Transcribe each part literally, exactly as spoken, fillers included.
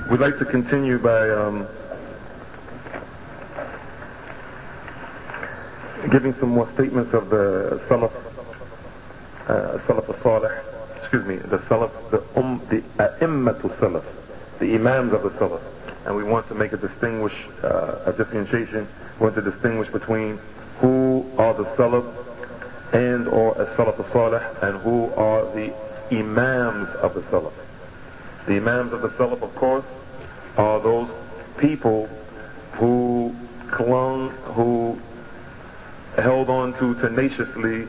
we'd like to continue by um, giving some more statements of the Salaf, uh, Salaf al-Salih, excuse me, the Salaf, the um, the A'immatul Salaf, the Imams of the Salaf. And we want to make a distinguish, uh, a differentiation. We want to distinguish between who are the Salaf and or as-Salaf al-Salih, and who are the Imams of the Salaf. The Imams of the Salaf, of course, are those people who clung, who held on to tenaciously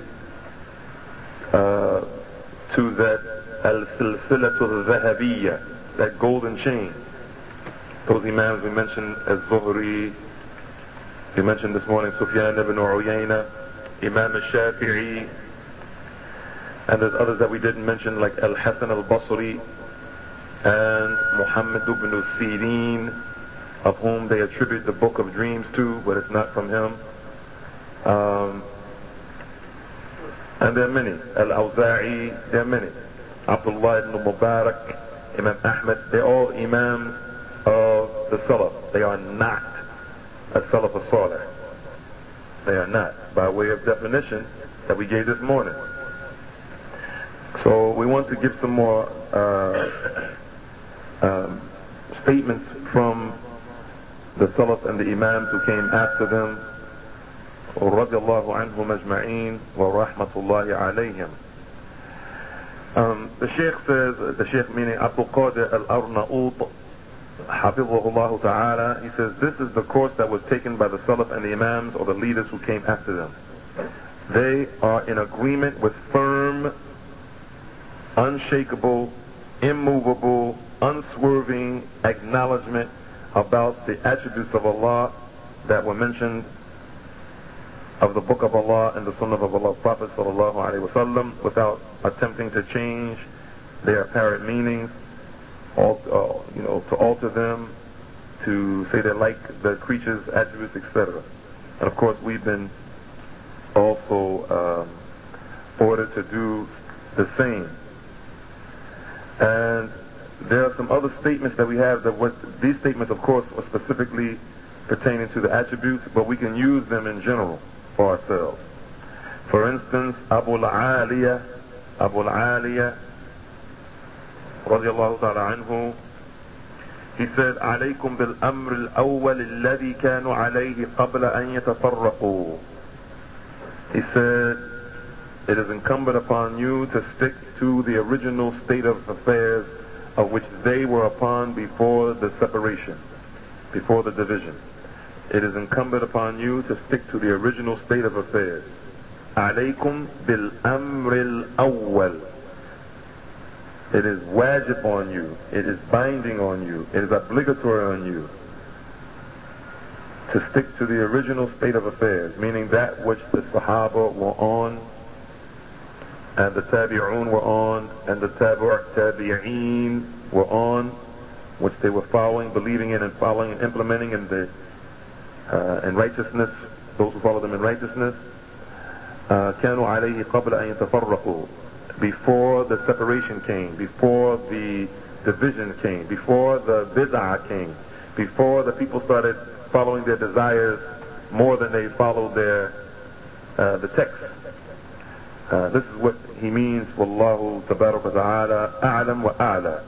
uh, to that al-silsilatu al-dhahabiyya, that golden chain. Those Imams we mentioned as Zuhri, we mentioned this morning Sufyan ibn Uyayna, Imam al-Shafi'i, and there's others that we didn't mention like Al-Hasan al-Basri and Muhammad ibn Sirin, of whom they attribute the Book of Dreams to, but it's not from him. Um, and there are many. Al-Awza'i, there are many. Abdullah ibn Mubarak, Imam Ahmad, they're all Imams of the Salaf. They are not a Salaf al-Salih. They are not, by way of definition that we gave this morning. So we want to give some more uh, um, statements from the Salaf and the Imams who came after them, رضي الله عنهم أجمعين ورحمة الله عليهم. Um, the Sheikh says, the Sheikh meaning Abdul Qadir al-Arnaut, Hafizahullah Ta'ala, he says this is the course that was taken by the Salaf and the Imams, or the leaders who came after them. They are in agreement with firm, unshakable, immovable, unswerving acknowledgement about the attributes of Allah that were mentioned of the Book of Allah and the Sunnah of Allah's Prophet Sallallahu Alaihi Wasallam, without attempting to change their apparent meanings, or, uh, you know, to alter them, to say they're like the creature's attributes, et cetera. And of course, we've been also um, ordered to do the same. And there are some other statements that we have that what these statements, of course, are specifically pertaining to the attributes, but we can use them in general for ourselves. For instance, Abu al-Aliya, Abu al-Aliya, radiyallahu ta'ala anhu, he said, عليكم بالأمر الأول الذي كانوا عليه قبل أن يتفرقوا. He said, it is incumbent upon you to stick to the original state of affairs of which they were upon before the separation, before the division. It is incumbent upon you to stick to the original state of affairs. عليكم بالأمر الأول. It is wajib on you, it is binding on you, it is obligatory on you to stick to the original state of affairs, meaning that which the Sahaba were on, and the Tabi'un were on, and the Tabi'ut Tabi'een were on, which they were following, believing in, and following and implementing in the uh, in righteousness, those who follow them in righteousness. كانوا عليه قبل أن يتفرقوا. Before the separation came, before the division came, before the bid'ah came, before the people started following their desires more than they followed their uh, the text. Uh, this is what he means. Wallahu tabarak wa ta'ala a'lam wa a'la.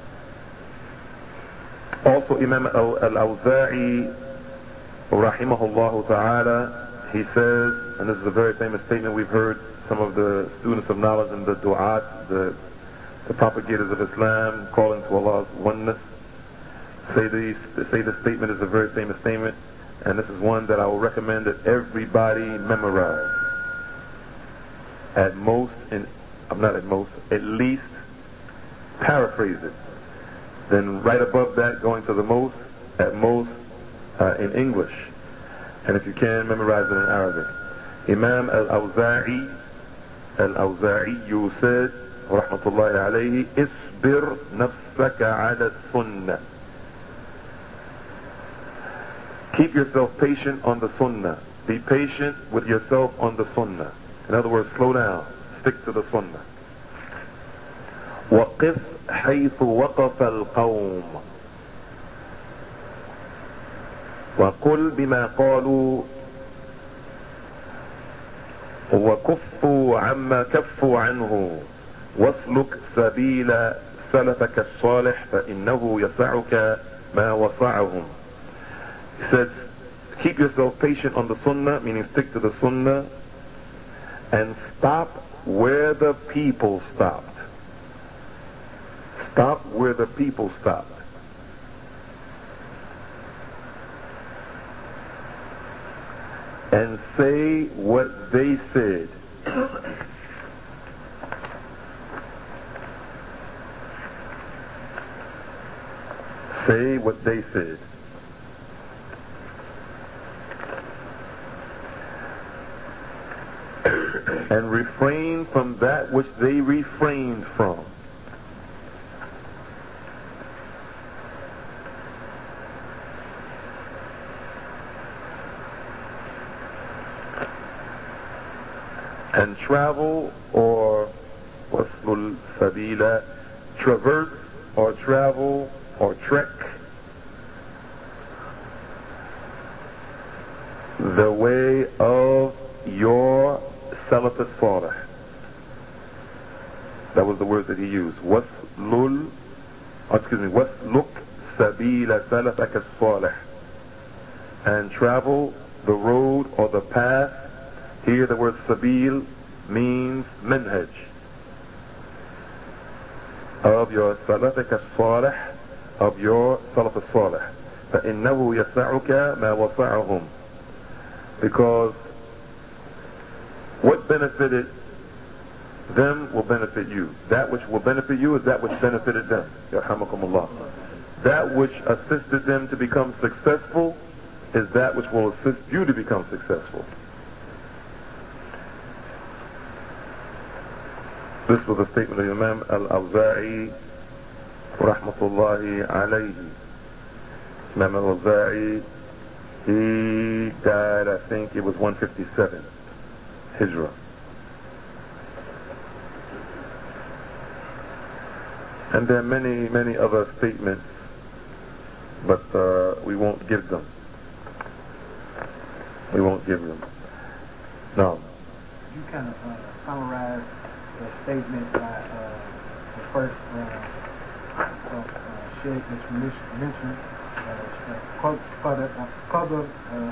Also, Imam al-Awza'i rahimahullah ta'ala, he says, and this is a very famous statement we've heard some of the students of knowledge and the du'at, the, the propagators of Islam, calling to Allah's oneness, say, these, say this statement is a very famous statement, and this is one that I will recommend that everybody memorize. At most, in, I'm not at most, at least paraphrase it. Then right above that, going to the most, at most, uh, in English. And if you can, memorize it in Arabic. Imam al-Awza'i, al-Awza'i said, rahmatullahi alayhi, isbir nafsaka ala sunnah. Keep yourself patient on the sunnah. Be patient with yourself on the sunnah. In other words, slow down. Stick to the sunnah. وَقِفْ حَيْثُ وَقَفَ الْقَوْمِ. وقل بما قالوا وكفوا عما كفوا عنه واسلك سبيل سلفك الصالح فإنه يسعك ما وسعهم. He says, keep yourself patient on the sunnah, meaning stick to the sunnah, and stop where the people stopped. Stop where the people stopped. And say what they said. Say what they said. And refrain from that which they refrained from. And travel or waslul sabila, traverse or travel or trek the way of your Salaf as-Salih. That was the word that he used. Waslul, oh, excuse me, wasluk sabila salafak as-Salih. And travel the road or the path. Here the word sabil means manhaj of your salafak as-Salih, of your Salaf as-Salih. فإنه يسعك ما وسعهم. Because what benefited them will benefit you. That which will benefit you is that which benefited them. Yarhamakumullah. That which assisted them to become successful is that which will assist you to become successful. This was a statement of Imam Al-Awza'i rahmatullahi alayhi. Imam Al-Awza'i, he died, I think it was one fifty-seven Hijrah. And there are many, many other statements, but uh, we won't give them. We won't give them. No. You kind of uh, summarize the statement by uh, the first uh, uh, uh, sheikh that you mentioned. قدر قدر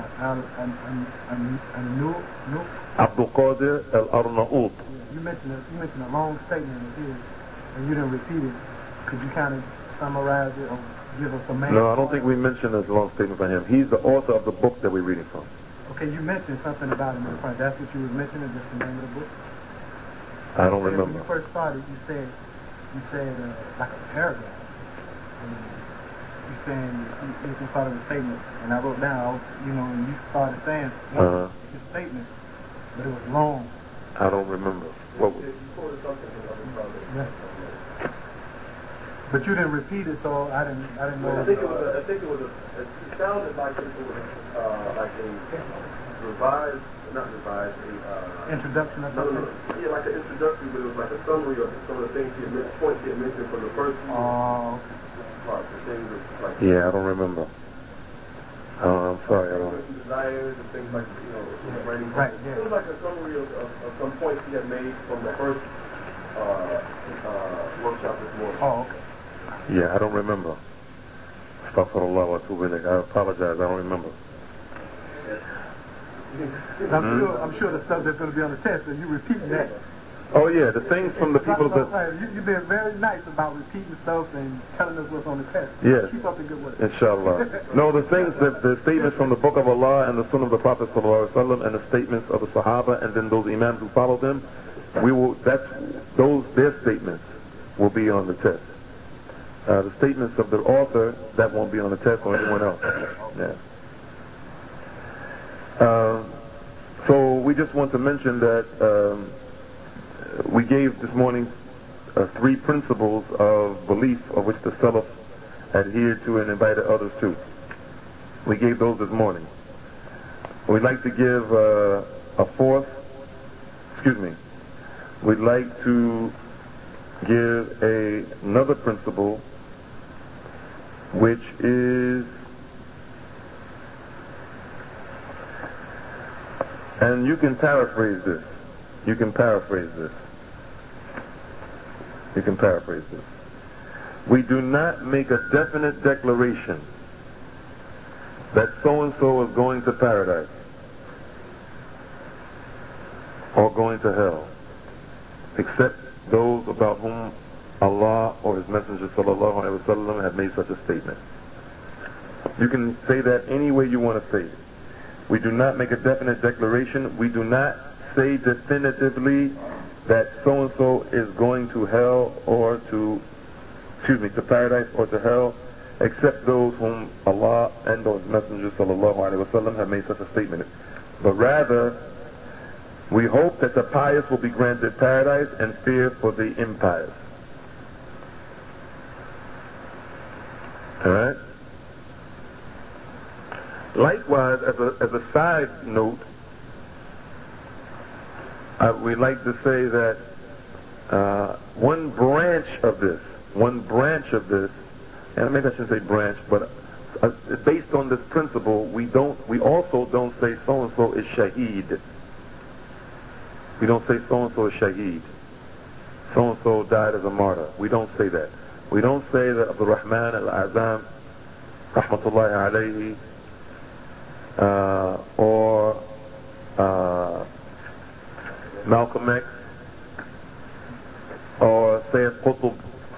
النوق Abdul Qadir al-Arnaut. You mentioned a, you mentioned a long statement of his, and you didn't repeat it. Could you kind of summarize it or give us a main? No, I don't think we mentioned this long statement by him. He's the author of the book that we're reading from. Okay, you mentioned something about him in the front. That's what you was mentioning, just the name of the book? I don't when remember. When you first started, you said, you said uh, like a paragraph. And you saying you, you can start with a statement, and I wrote down, you know, when you started saying uh-huh. your statement, but it was long. I don't remember. What was it? Yes. But you didn't repeat it, so I didn't. I didn't know. I think it was. A, I think it was. A, it sounded like it was uh, like a revised, not revised, a uh, introduction or no, something. no, no, yeah, like an introduction, but it was like a summary of some of the things he had mentioned, points he had mentioned from the first. Oh. Okay. Part, the things like yeah, I don't remember. Oh, I'm sorry. I don't. Desires and things like, you know, yeah. writing. Right. Yeah. It was like a summary of, of, of some points he had made from the first uh, uh, workshop this morning. Oh, okay. Yeah, I don't remember. Astaghfirullah wa atubu ilayh. I apologize. I don't remember. I'm mm-hmm. sure. I'm sure the stuff that's going to be on the test, and you repeating that. Oh yeah, the things from the people that... You, you've been very nice about repeating stuff and telling us what's on the test. Yes. Keep up the good work. Inshallah. No, the things, that, the statements from the Book of Allah and the Sunnah of the Prophet sallallahu alaihi wasallam and the statements of the Sahaba and then those Imams who follow them, we will, that's, those, their statements will be on the test. Uh, the statements of the author, that won't be on the test or anyone else. Yeah. Uh, so we just want to mention that um, we gave this morning uh, three principles of belief of which the Salaf adhered to and invited others to. We gave those this morning. We'd like to give uh, a fourth, excuse me, we'd like to give a, another principle which is And you can paraphrase this. You can paraphrase this. You can paraphrase this. We do not make a definite declaration that so-and-so is going to paradise or going to hell, except those about whom Allah or His Messenger sallallahu alaihi wasallam have made such a statement. You can say that any way you want to say it. We do not make a definite declaration. We do not say definitively that so-and-so is going to hell or to, excuse me, to paradise or to hell, except those whom Allah and His Messenger sallallahu alaihi wasallam have made such a statement. But rather, we hope that the pious will be granted paradise and fear for the impious. Alright? Likewise, as a, as a side note, uh, we like to say that uh, one branch of this, one branch of this, and maybe I shouldn't say branch, but uh, based on this principle, we don't, we also don't say so-and-so is shaheed. We don't say so-and-so is shaheed. So-and-so died as a martyr. We don't say that. We don't say that Abdul Rahman al-Azam, rahmatullahi alayhi, uh, or uh, Malcolm X, or Sayyid Qutb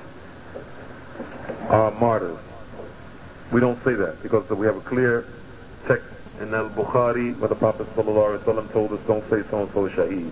are martyrs. We don't say that because we have a clear text in Al-Bukhari where the Prophet ﷺ told us don't say so-and-so is shaheed.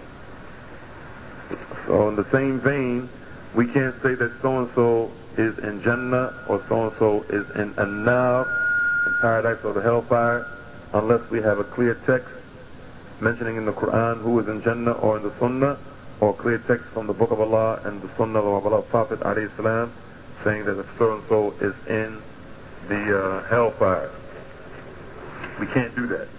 So in the same vein, we can't say that so-and-so is in Jannah or so-and-so is in An-Nar, in paradise or the hellfire, unless we have a clear text mentioning in the Quran who is in Jannah or in the Sunnah, or clear text from the Book of Allah and the Sunnah of Allah Prophet alayhi salam saying that so-and-so is in the uh, hellfire. We can't do that.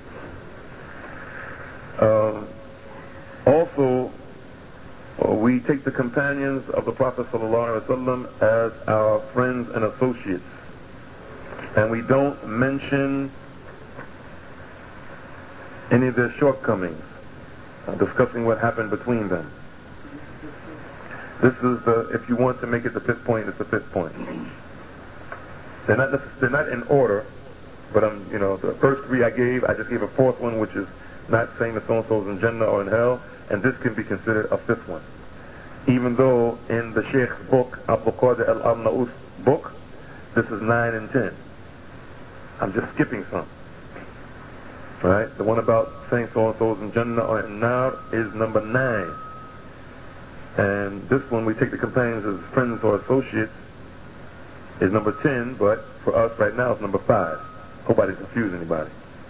Um, also, we take the companions of the Prophet ﷺ as our friends and associates, and we don't mention any of their shortcomings, uh, discussing what happened between them. This is the, if you want to make it the fifth point, it's the fifth point. They're not necess- they're not in order, but um, you know, the first three I gave, I just gave a fourth one, which is not saying that so-and-so is in Jannah or in hell, and this can be considered a fifth one. Even though in the Sheikh's book, Abdul Qadir al-Arnaout's book, this is nine and ten. I'm just skipping some. Right? The one about saying so-and-so is in Jannah or in Nar is number nine. And this one, we take the companions as friends or associates, is number ten, but for us right now it's number five. Hope I didn't confuse anybody.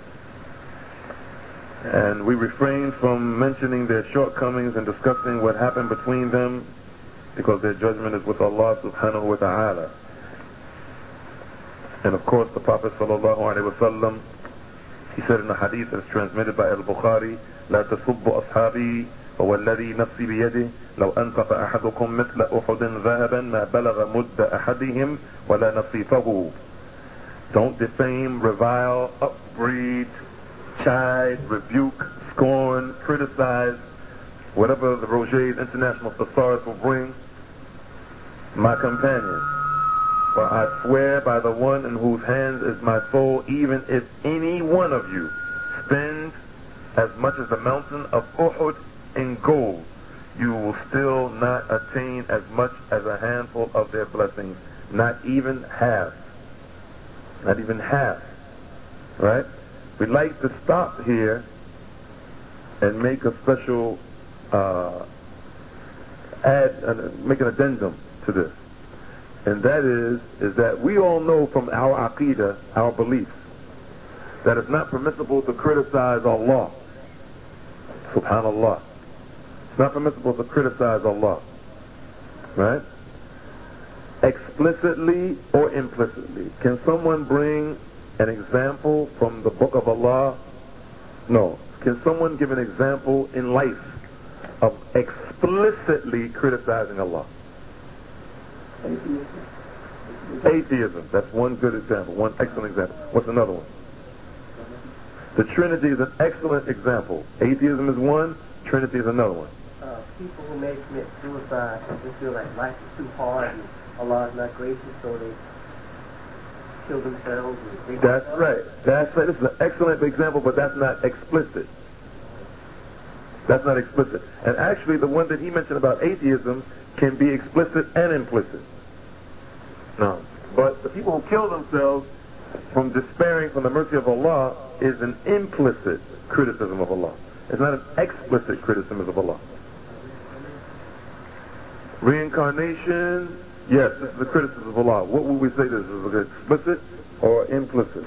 And we refrain from mentioning their shortcomings and discussing what happened between them because their judgment is with Allah subhanahu wa ta'ala. And of course the Prophet sallallahu alaihi wasallam, he said in a hadith that is transmitted by Al-Bukhari, لا تسبوا أصحابي ووالذي نفسي بيده لو أنفق أحدكم مثل أحد ذهبا ما بلغ مد أحدهم ولا نصيفه. Don't defame, revile, upbraid, chide, rebuke, scorn, criticize, whatever the Roger's International Thesaurus will bring, my companion. For I swear by the one in whose hands is my soul, even if any one of you spends as much as the mountain of Uhud in gold, you will still not attain as much as a handful of their blessings. Not even half. Not even half. Right? We'd like to stop here and make a special, uh, add, uh, make an addendum to this. And that is, is that we all know from our aqidah, our beliefs, that it's not permissible to criticize Allah. Subhanallah. It's not permissible to criticize Allah. Right? Explicitly or implicitly. Can someone bring an example from the Book of Allah? No. Can someone give an example in life of explicitly criticizing Allah? Atheism. Atheism. That's one good example. One excellent example. What's another one? The Trinity is an excellent example. Atheism is one, Trinity is another one. Uh, people who may commit suicide, they feel like life is too hard and Allah is not gracious, so they kill themselves. And That's themselves. right. That's right. This is an excellent example, but that's not explicit. That's not explicit. And actually, the one that he mentioned about atheism can be explicit and implicit. No. But the people who kill themselves from despairing from the mercy of Allah is an implicit criticism of Allah. It's not an explicit criticism of Allah. Reincarnation, yes, this is a criticism of Allah. What would we say this is? Is it explicit or implicit?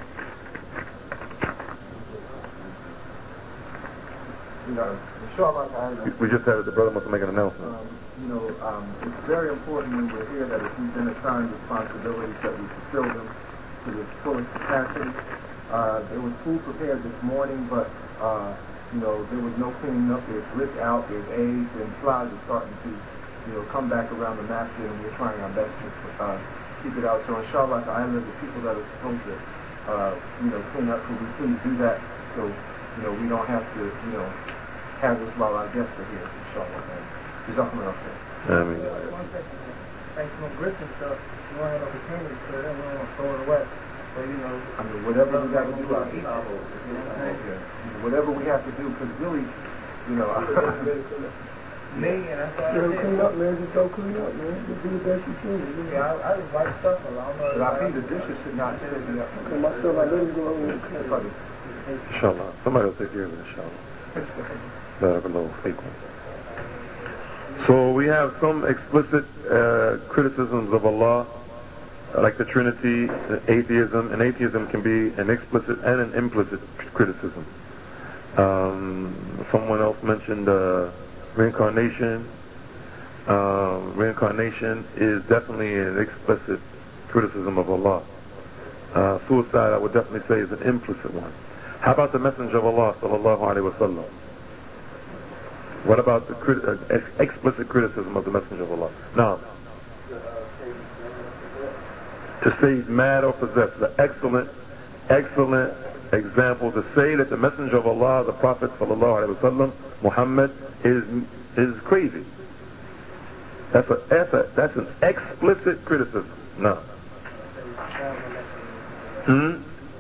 You know, inshallah, I, We just had it, the brother must make an announcement. um, you know, um, it's very important when we're here that if we've been assigned responsibilities that we fulfill them to the fullest capacity. Uh, there was food prepared this morning, but, uh, you know, there was no cleaning up. There's risk out, there's AIDS, and flies are starting to, you know, come back around the masjid, and we're trying our best to uh, keep it out. So, inshallah, I the people that are supposed to, uh, you know, clean up, could we please do that so, you know, we don't have to, you know, have this while our guests are here, inshallah. Jazakumullah khair. I mean, One second. Thanks to no grits and stuff. You don't have no containers, so then we don't want to throw it away. So, you know, I mean, whatever we got to do out here. you know what I'm saying? Yeah. Whatever we have to do, because really, you know, Me, and that's why I Just did. clean up, man. Just go clean up, man. Just do the best you can. You know? Yeah, I, I just like stuff. I don't know. but I think the dishes should not sit in there. Okay, myself, I let him go over and clean up. inshallah. Somebody will take care of it, inshallah. Barakallahu feekum. So we have some explicit uh, criticisms of Allah, like the Trinity, the atheism, and atheism can be an explicit and an implicit criticism. Um, someone else mentioned uh, reincarnation. Um, reincarnation is definitely an explicit criticism of Allah. Uh, suicide, I would definitely say, is an implicit one. How about the Messenger of Allah, sallallahu alaihi wasallam? What about the crit- uh, ex- explicit criticism of the Messenger of Allah? Now, to say he's mad or possessed, the excellent, excellent example to say that the Messenger of Allah, the Prophet sallallahu alaihi wasallam, Muhammad, is is crazy. That's a that's a that's an explicit criticism. No. Hmm?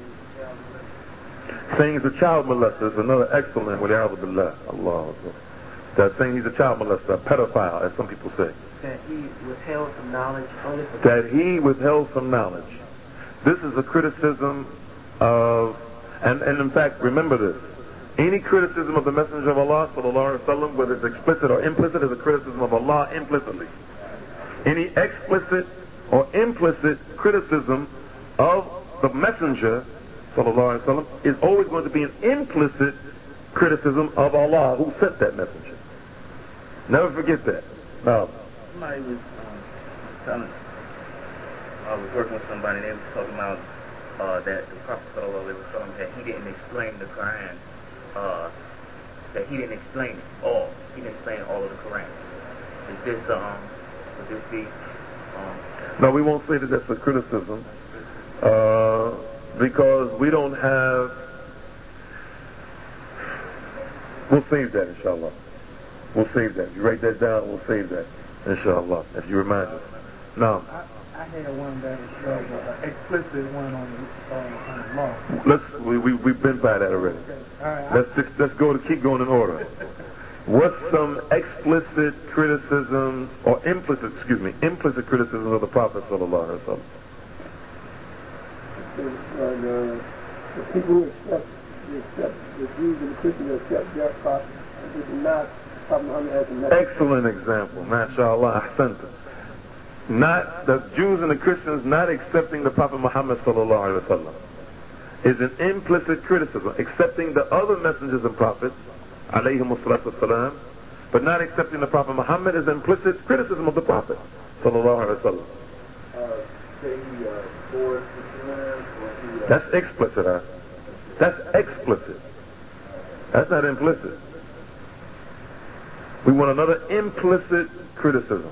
Saying he's a child molester is another excellent. Wali'adhu billah. Allah. That saying he's a child molester, a pedophile, as some people say. That he withheld some knowledge only for That he withheld some knowledge. This is a criticism of, and, and in fact, remember this. Any criticism of the Messenger of Allah, sallallahu alaihi wasallam, whether it's explicit or implicit, is a criticism of Allah implicitly. Any explicit or implicit criticism of the Messenger, sallallahu alaihi wasallam, is always going to be an implicit criticism of Allah who sent that messenger. Never forget that. Now, somebody was um, telling, I was working with somebody, and they was talking about uh, that the Prophet sallallahu alaihi wasallam, that he didn't explain the Quran, uh, that he didn't explain it all. He didn't explain all of the Quran. Is this, um, would this be, um... no, we won't say that that's a criticism, uh, because we don't have, we'll save that, inshallah. We'll save that. You write that down, we'll save that, inshallah, if you remind us. Now, I, I had one that was an explicit one on the, uh, on the law. let's, we, we, we've been by that already. Okay. All right. Let's just, let's go to keep going in order. What's some explicit criticism, or implicit, excuse me, implicit criticism of the Prophet sallallahu alaihi wasallam? And, uh, the people who accept, who accept the Jews and the Christians who accept their prophet, they do not, Prophet Muhammad has a message. Excellent example, mashallah, ahsanta. Not the Jews and the Christians not accepting the Prophet Muhammad sallallahu alaihi wasallam is an implicit criticism. Accepting the other messengers and prophets, alayhimu salatu wasalam, but not accepting the Prophet Muhammad is implicit criticism of the Prophet sallallahu alaihi wasallam. Uh, say he uh, forged Islam, or he, uh, That's explicit, huh? That's explicit. That's not implicit. We want another implicit criticism.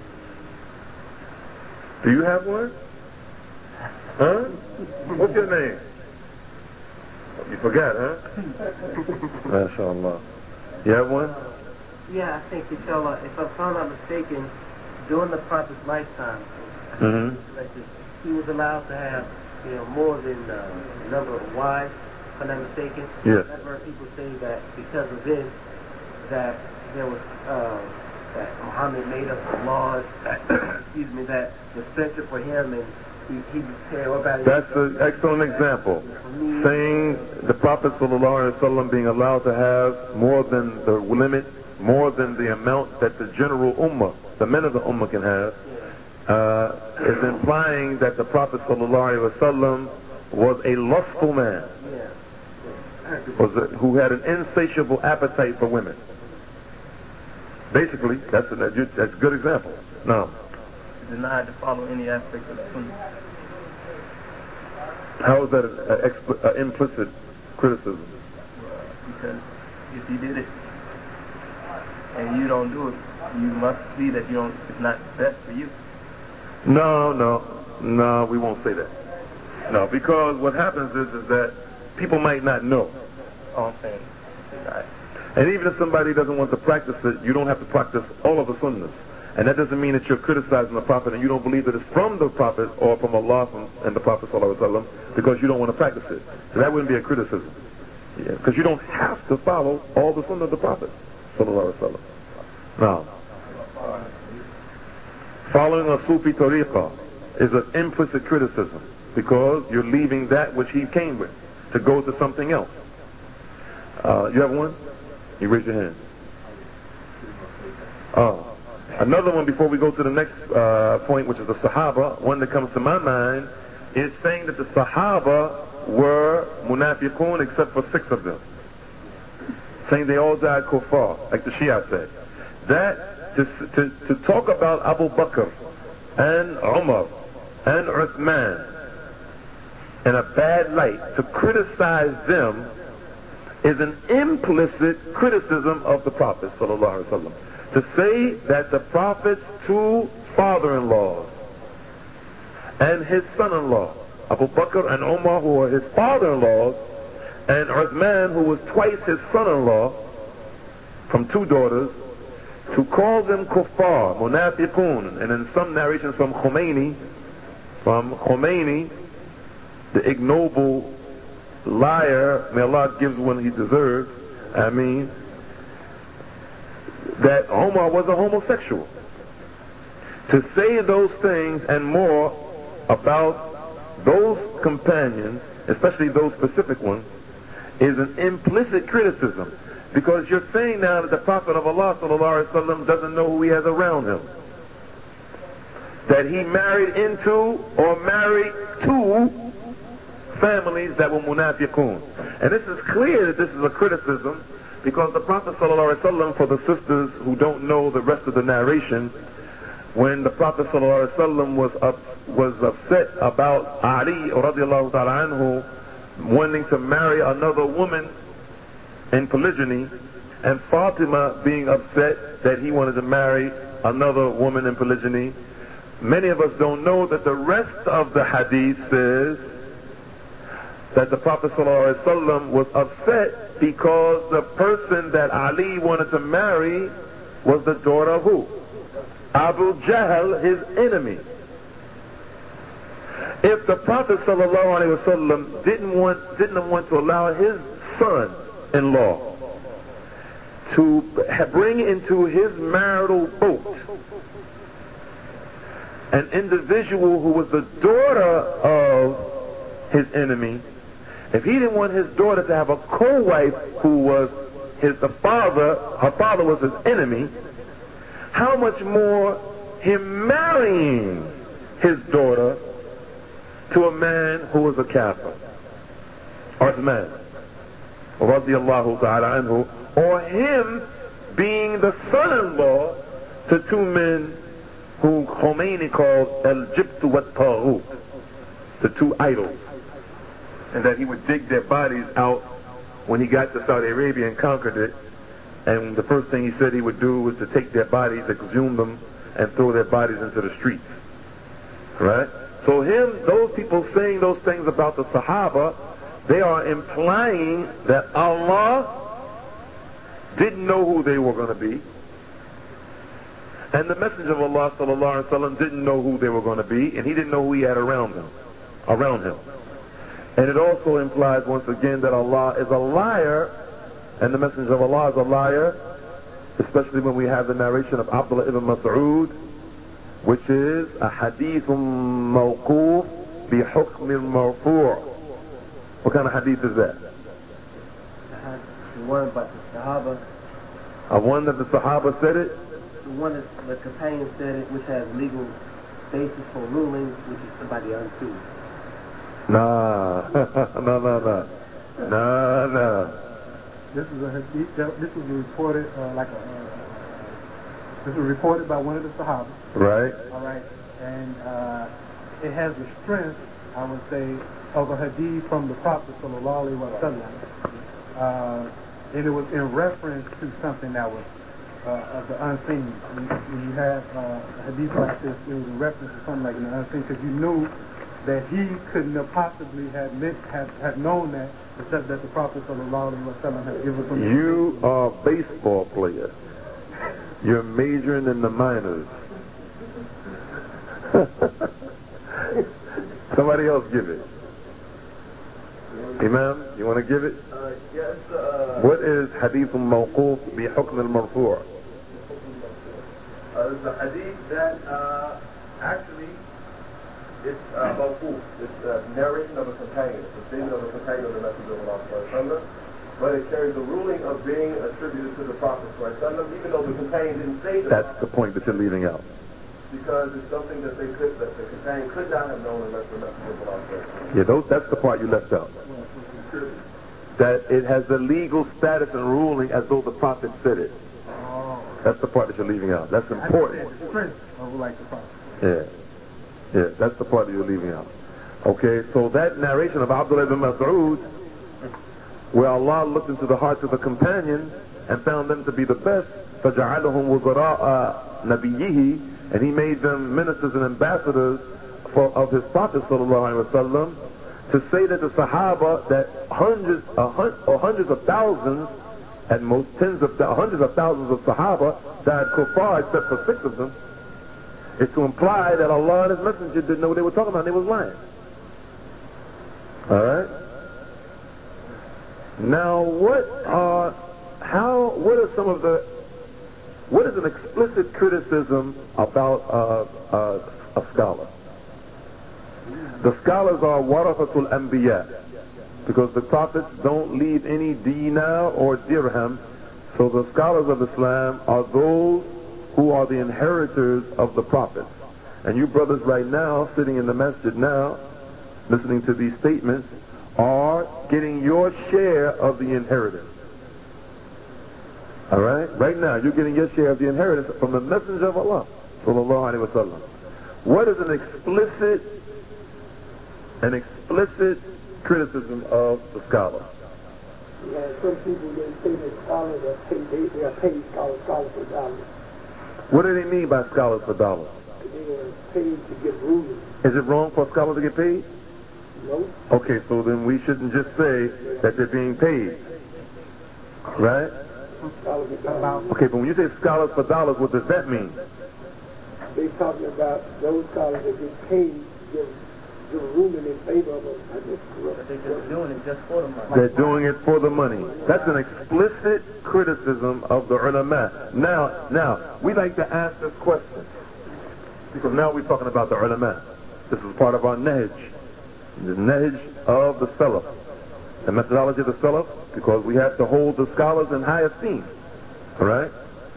Do you have one? Huh? What's your name? You forgot, huh? MashaAllah. You have one? Yeah, I think, inshallah, if I'm not mistaken, during the Prophet's lifetime, Mm-hmm. he was allowed to have, you know, more than uh, a number of wives, if I'm not mistaken. Yes. I've heard people say that because of this, that there was, uh, that Muhammad made up some laws, excuse me, that was censored for him, and he, he was terrible about it. That's an excellent example. Saying the Prophet ﷺ being allowed to have more than the limit, more than the amount that the general ummah, the men of the ummah can have, uh, is implying that the Prophet ﷺ was a lustful man, was a, who had an insatiable appetite for women. Basically, that's a, that's a good example. Now, denied to follow any aspect of the Sunnah. How is that an implicit criticism? Because if you did it and you don't do it, you must see that you don't. It's not best for you. No, no, no. We won't say that. No, because what happens is is that people might not know. All I'm saying. Right. And even if somebody doesn't want to practice it, you don't have to practice all of the sunnahs. And that doesn't mean that you're criticizing the Prophet and you don't believe that it's from the Prophet or from Allah and the Prophet ﷺ because you don't want to practice it. So that wouldn't be a criticism. Yeah, because you don't have to follow all the sunnah of the Prophet ﷺ. Now, following a Sufi tariqah is an implicit criticism because you're leaving that which he came with to go to something else. Uh, you have one? You raise your hand. Oh. Another one before we go to the next uh, point, which is the Sahaba, one that comes to my mind is saying that the Sahaba were munafiqun except for six of them. Saying they all died kuffar, like the Shia said. That, to, to, to talk about Abu Bakr and Umar and Uthman in a bad light, to criticize them is an implicit criticism of the Prophet sallallahu alaihi wasallam. To say that the Prophet's two father-in-laws and his son-in-law, Abu Bakr and Umar, who were his father-in-laws, and Uthman, who was twice his son-in-law, from two daughters, to call them kuffar, munafiqun, and in some narrations from Khomeini, from Khomeini, the ignoble liar, may Allah gives when he deserves, I mean, that Omar was a homosexual. To say those things and more about those companions, especially those specific ones, is an implicit criticism. Because you're saying now that the Prophet of Allah sallallahu alaihi wasallam doesn't know who he has around him. That he married into or married to families that were munafiqun. And this is clear that this is a criticism because the Prophet ﷺ, for the sisters who don't know the rest of the narration, when the Prophet ﷺ was up, was upset about Ali radiallahu ta'ala anhu wanting to marry another woman in polygyny, and Fatima being upset that he wanted to marry another woman in polygyny, many of us don't know that the rest of the hadith says that the Prophet ﷺ was upset because the person that Ali wanted to marry was the daughter of who? Abu Jahl, his enemy. If the Prophet ﷺ didn't want didn't want to allow his son-in-law to bring into his marital boat an individual who was the daughter of his enemy, if he didn't want his daughter to have a co-wife who was his the father, her father was his enemy, how much more him marrying his daughter to a man who was a kafir, Uthman radiyallahu ta'ala anhu, or him being the son-in-law to two men who Khomeini called al-Jibt wa al-Taghut, the two idols. And that he would dig their bodies out when he got to Saudi Arabia and conquered it. And the first thing he said he would do was to take their bodies, exhume them, and throw their bodies into the streets. Right? So him, those people saying those things about the Sahaba, they are implying that Allah didn't know who they were going to be, and the Messenger of Allah sallallahu alaihi wasallam didn't know who they were going to be, and he didn't know who he had around him, around him. And it also implies once again that Allah is a liar, and the Messenger of Allah is a liar, especially when we have the narration of Abdullah ibn Mas'ud, which is a hadith mawquf bi hukm marfu'. What kind of hadith is that? The one about the Sahaba. A one that the Sahaba said it? The one that the companion said it, which has legal basis for ruling, which is somebody unto. Nah, no, no, no, no, no. This is a hadith. This was reported uh, like a. Uh, this was reported by one of the Sahaba. Right. All right, and uh, it has the strength, I would say, of a hadith from the Prophet sallallahu alaihi wasallam, uh, and it was in reference to something that was uh, of the unseen. When, when you have uh, a hadith like this, it was in reference to something like the unseen, because you knew that he couldn't have possibly have, meant, have, have known that, except that the Prophet sallallahu alaihi wasallam had given some. You are a baseball player. You're majoring in the minors. Somebody else give it. Imam, you want to give it? Uh, yes. Uh, What is hadith al-mawquf bi hukm al-marfu'? uh, it's a hadith that uh, actually it's uh, mawquf. It's a narration of a companion. It's a statement of a companion of the Messenger of Allah sallallahu alaihi wasallam. But it carries the ruling of being attributed to the Prophet sallallahu alaihi wasallam, even though the companion didn't say that. That's the point that you're leaving out. Because it's something that they could, that the companion could not have known unless the Messenger of Allah said. Yeah, those, that's the part you left out. That it has the legal status and ruling as though the Prophet said it. Oh. That's the part that you're leaving out. That's important. I said the strength of like the Prophet. Yeah. Yeah, that's the part that you're leaving out. Okay, so that narration of Abdullah ibn Mas'ud, where Allah looked into the hearts of the companions and found them to be the best, فَجَعَلَهُمْ وُزَرَاءَ نَبِيِّهِ, and he made them ministers and ambassadors for, of his Prophet sallallahu alaihi wasallam, to say that the Sahaba, that hundreds, uh, hun- or hundreds of thousands, at most tens of th- hundreds of thousands of Sahaba died kuffar except for six of them, is to imply that Allah and His Messenger didn't know what they were talking about. They was lying. All right. Now, what are how? What are some of the? What is an explicit criticism about uh, uh, a scholar? The scholars are warathatul anbiya, because the prophets don't leave any dinar or dirham. So the scholars of Islam are those who are the inheritors of the prophets. And you brothers right now, sitting in the masjid now, listening to these statements, are getting your share of the inheritance. All right? Right now, you're getting your share of the inheritance from the Messenger of Allah, sallallahu alaihi wasallam. What is an explicit, an explicit criticism of the scholar? Yeah, some people, they say that scholars are paid, they, they are paid scholars, scholars for dollars. What do they mean by scholars for dollars? They are paid to give rulings. Is it wrong for a scholar to get paid? No. Okay, so then we shouldn't just say that they're being paid. Right? Scholars for dollars. Okay, but when you say scholars for dollars, what does that mean? They're talking about those scholars that get paid to give, give a ruling in favor of us. I just But they're just doing it just for the money. They're doing it for the money. That's an explicit criticism of the ulama. Now, now, we like to ask this question, because now we're talking about the ulama. This is part of our nahj, the nahj of the salaf, the methodology of the salaf, because we have to hold the scholars in high esteem. All right?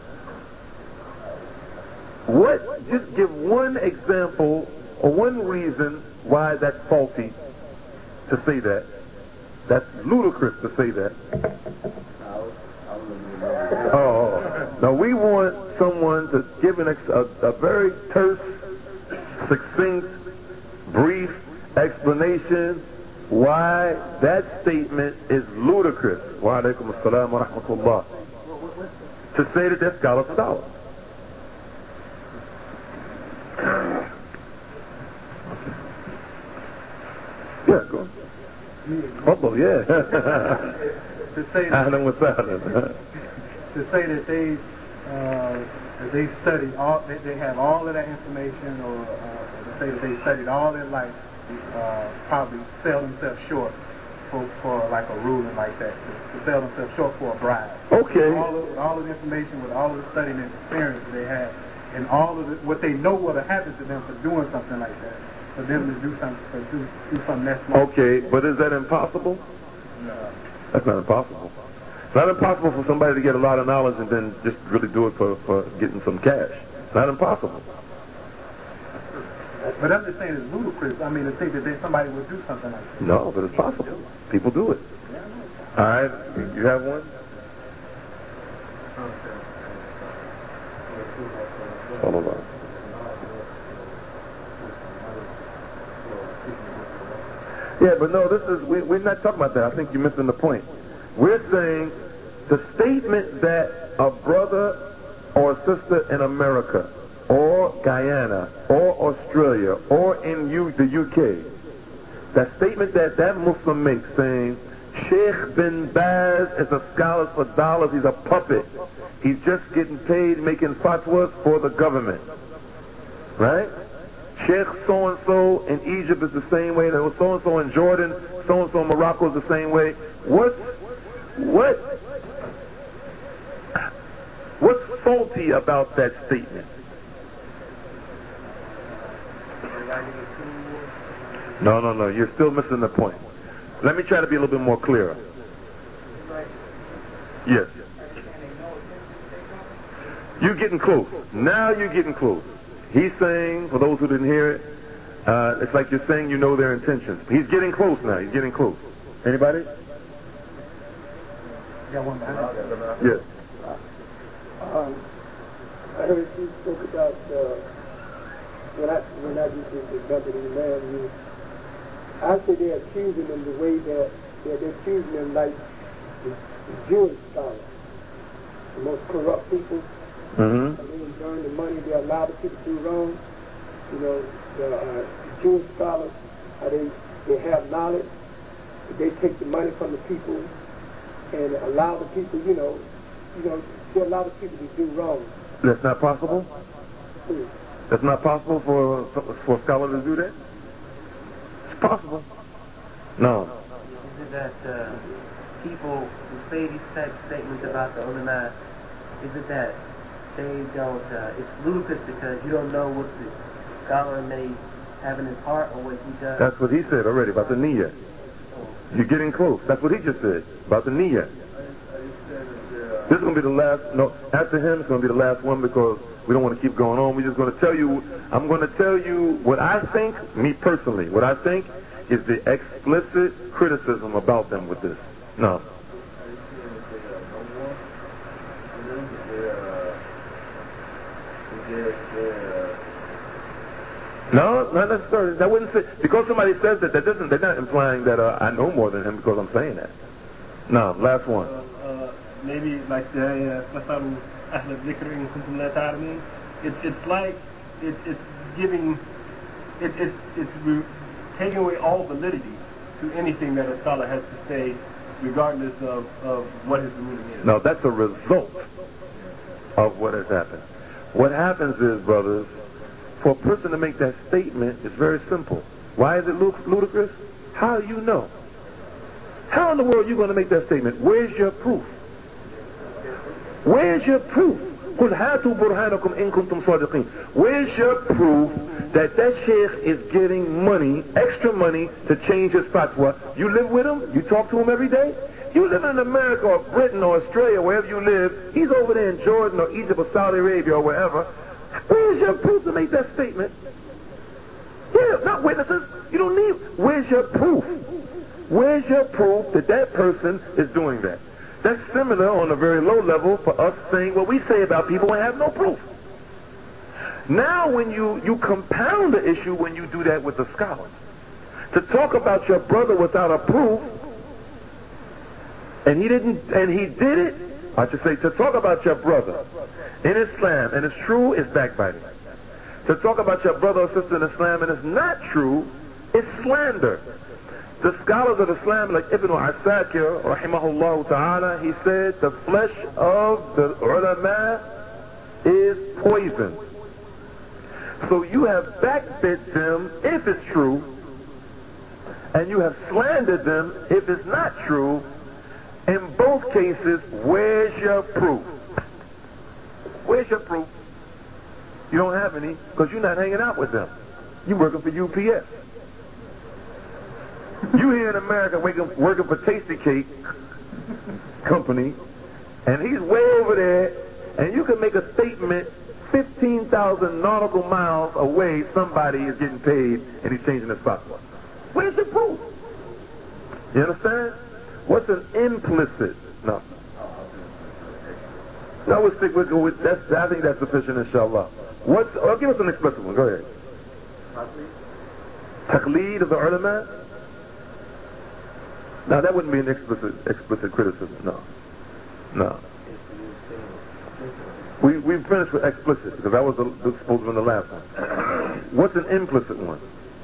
What? Just give one example or one reason why that's faulty to say that. That's ludicrous to say that. Oh, now we want someone to give an ex- a, a very terse, succinct, brief explanation why that statement is ludicrous. Wa alaikum assalam wa rahmatullah. To say that they're scholars for dollars. Yeah, go on. Oh, yeah. to say that, Ahlan wa sahlan. to say that they uh, that they studied all, that they have all of that information, or uh, to say that they studied all their life, uh, probably sell themselves short for, for like a ruling like that, to, to sell themselves short for a bribe. Okay. With all of, with all of the information, with all of the studying and experience they have, and all of the, what they know would have happened to them for doing something like that, for them to do something, for do, do something that's more. Okay, but is that impossible? No. That's not impossible. It's not impossible for somebody to get a lot of knowledge and then just really do it for, for getting some cash. It's not impossible. But I'm just saying it's ludicrous. I mean, to think that they, somebody would do something like that. No, but it's possible. People do it. All right, you have one? Hold on. Yeah, but no, this is, we, we're not talking about that. I think you're missing the point. We're saying the statement that a brother or a sister in America or Guyana or Australia or in U, the U K, that statement that that Muslim makes saying, Sheikh bin Baz is a scholar for dollars, he's a puppet. He's just getting paid making fatwas for the government. Right? Sheikh so-and-so in Egypt is the same way, so-and-so in Jordan, so-and-so in Morocco is the same way. What, what, what's faulty about that statement? No, no, no, you're still missing the point. Let me try to be a little bit more clearer. Yes. You're getting close. Now you're getting close. He's saying, for those who didn't hear it, uh, it's like you're saying you know their intentions. He's getting close now. He's getting close. Anybody? Got one behind Yes. Um, I heard you spoke about uh, when I when I used to jump in the man. You, I say they're accusing them the way that they're, they're accusing them like the, the Jewish scholars, the most corrupt people. Mm-hmm. And they enjoy the money. They allow the people to do wrong. You know, the uh, Jewish scholars, how they they have knowledge. They take the money from the people and allow the people, you know, you know, they allow the people to do wrong. That's not possible? Too. That's not possible for for a scholar to do that? It's possible. No. Is it that uh, people who say these type of statements about the ulama, is it that they don't, uh, it's ludicrous because you don't know what the scholar may have in his heart or what he does? That's what he said already about the niyyah. You're getting close. That's what he just said about the niyyah. This is going to be the last, no, after him it's going to be the last one because we don't want to keep going on. We're just going to tell you, I'm going to tell you what I think, me personally, what I think is the explicit criticism about them with this. No. No, not necessarily. That wouldn't say, because somebody says that, that doesn't, they're not implying that uh, I know more than him because I'm saying that. No, last one. Uh, uh, maybe like the فَسَلُوا أَهْلَ الذِّكْرِ إِن كُنتُمْ لَا تَعْلَمُونَ. It's it's like it, it's giving it, it's it's re- taking away all validity to anything that a scholar has to say, regardless of, of what his ruling is. No, that's a result of what has happened. What happens is, brothers, for a person to make that statement, it's very simple. Why is it ludicrous? How do you know? How in the world are you going to make that statement? Where's your proof? Where's your proof? قُلْ هَاتُوا بُرْهَانَكُمْ إِن كُنْتُمْ صَادِقِينَ. Where's your proof that that sheikh is getting money, extra money, to change his fatwa? You live with him? You talk to him every day? You live in America or Britain or Australia, wherever you live. He's over there in Jordan or Egypt or Saudi Arabia or wherever. Where's your proof to make that statement? Yeah, not witnesses. You don't need. Where's your proof? Where's your proof that that person is doing that? That's similar on a very low level for us saying what we say about people and have no proof. Now when you, you compound the issue when you do that with the scholars. To talk about your brother without a proof, and he didn't, and he did it, I should say, to talk about your brother in Islam, and it's true, it's backbiting. To talk about your brother or sister in Islam and it's not true, it's slander. The scholars of Islam, like Ibn Asakir, rahimahullah ta'ala, he said the flesh of the ulama is poison. So you have backbit them if it's true, and you have slandered them if it's not true. In both cases, where's your proof? Where's your proof? You don't have any, because you're not hanging out with them. You're working for U P S. You here in America working, working for Tasty Cake Company, and he's way over there, and you can make a statement fifteen thousand nautical miles away, somebody is getting paid, and he's changing his passport. Where's your proof? You understand? What's an implicit? No. No, we'll stick with, with that's, I think that's sufficient, inshallah. What's, oh, give us an explicit one, go ahead. Taqleed of the ulama? No, that wouldn't be an explicit explicit criticism, no. No. We, we finished with explicit, because that was, the, was supposed to be the last one. What's an implicit one?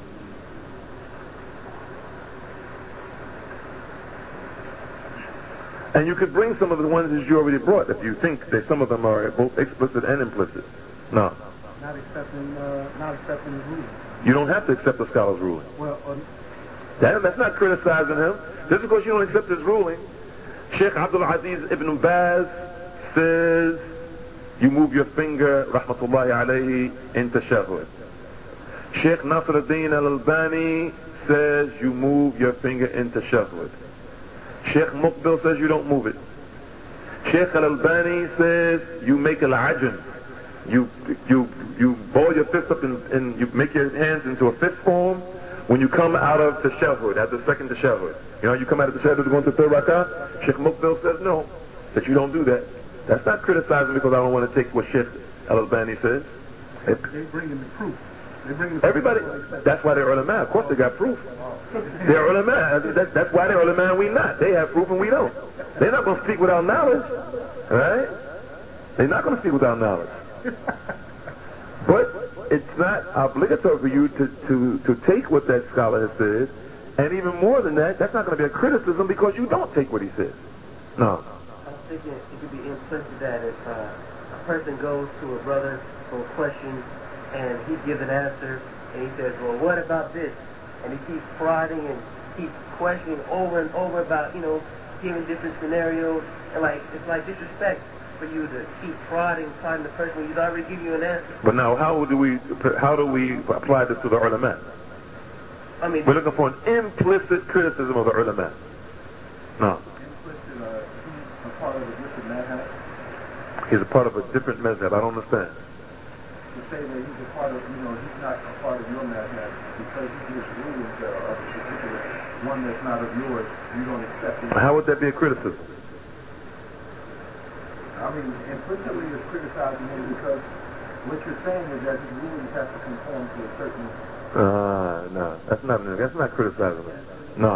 And you could bring some of the ones that you already brought if you think that some of them are both explicit and implicit. No. Not accepting, uh, not accepting the ruling. You don't have to accept the scholar's ruling. Well, uh, that, that's not criticizing him. Just because you don't accept his ruling. Sheikh Abdul Aziz Ibn Baz says you move your finger, rahmatullahi alayhi, in tashahhud. Sheikh Nasruddin al-Albani says you move your finger in tashahhud. Sheikh Muqbil says you don't move it. Sheikh al-Albani says you make al-ajn. You, you, you ball your fist up and, and you make your hands into a fist form when you come out of tashahhud, at the second tashahhud. You know, you come out of tashahhud to go into third rak'ah. Sheikh Muqbil says no, that you don't do that. That's not criticizing because I don't want to take what Sheikh al-Albani says. they bring in the proof. They bring the Everybody, proof. that's why they're ulama. Of course they got proof. They're ulama. That, that's why they're ulama and we not. They have proof and we don't. They're not going to speak without knowledge. Right? They're not going to speak without knowledge. But it's not obligatory for you to, to, to take what that scholar has said. And even more than that, that's not going to be a criticism because you don't take what he says. No. I was thinking it could be implicit that if uh, a person goes to a brother for a question and he gives an answer and he says, well, what about this? And he keeps prodding and keeps questioning over and over about, you know, giving different scenarios. And like, it's like disrespect for you to keep prodding, prodding the person when he's already giving you an answer. But now, how do we how do we apply this to the ulama? I mean, we're looking for an implicit criticism of the ulama. No. Implicit, uh, he's a part of a different madhab. He's a part of a different madhab. I don't understand. To say that he's a part of, you know, he's not a part of your madhab because he gives rulings uh, of a particular one that's not of yours, you don't accept it. How would that be a criticism? I mean, implicitly it's criticizing him because what you're saying is that his rulings have to conform to a certain... Ah, uh, no. That's not, that's not criticizing him. No.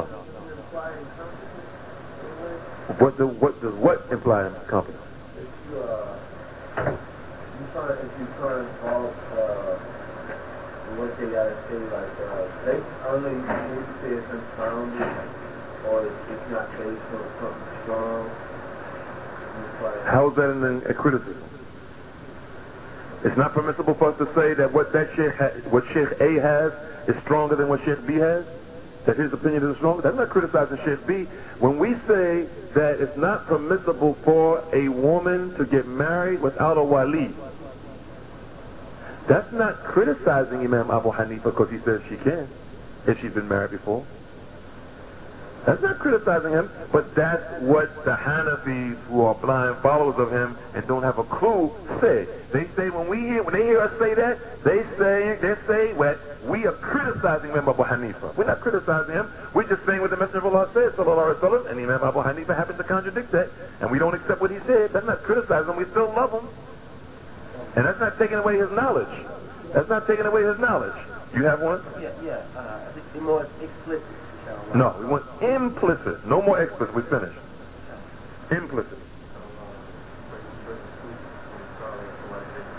What, do, what does what imply competence? If you, uh, you try to, if you try to involve, uh, what they gotta say, like, uh, they, I don't know, you can say it's unfounded, or it's not based on something strong. How is that in a criticism? It's not permissible for us to say that what that Sheikh, ha- what Sheikh A has is stronger than what Sheikh B has? That his opinion is stronger? That's not criticizing Sheikh B. When we say that it's not permissible for a woman to get married without a wali, that's not criticizing Imam Abu Hanifa because he says she can, if she's been married before. That's not criticizing him, but that's what the Hanafis, who are blind followers of him and don't have a clue, say. They say when we hear, when they hear us say that, they say they say what we are criticizing Imam Abu Hanifa. We're not criticizing him. We're just saying what the Messenger of Allah said, sallallahu alaihi wasallam, and Imam Abu Hanifa happens to contradict that, and we don't accept what he said. That's not criticizing him. We still love him, and that's not taking away his knowledge. That's not taking away his knowledge. You have one? Yeah, yeah. Uh, it's more explicit. No, we want implicit. No more explicit. We finished. Implicit.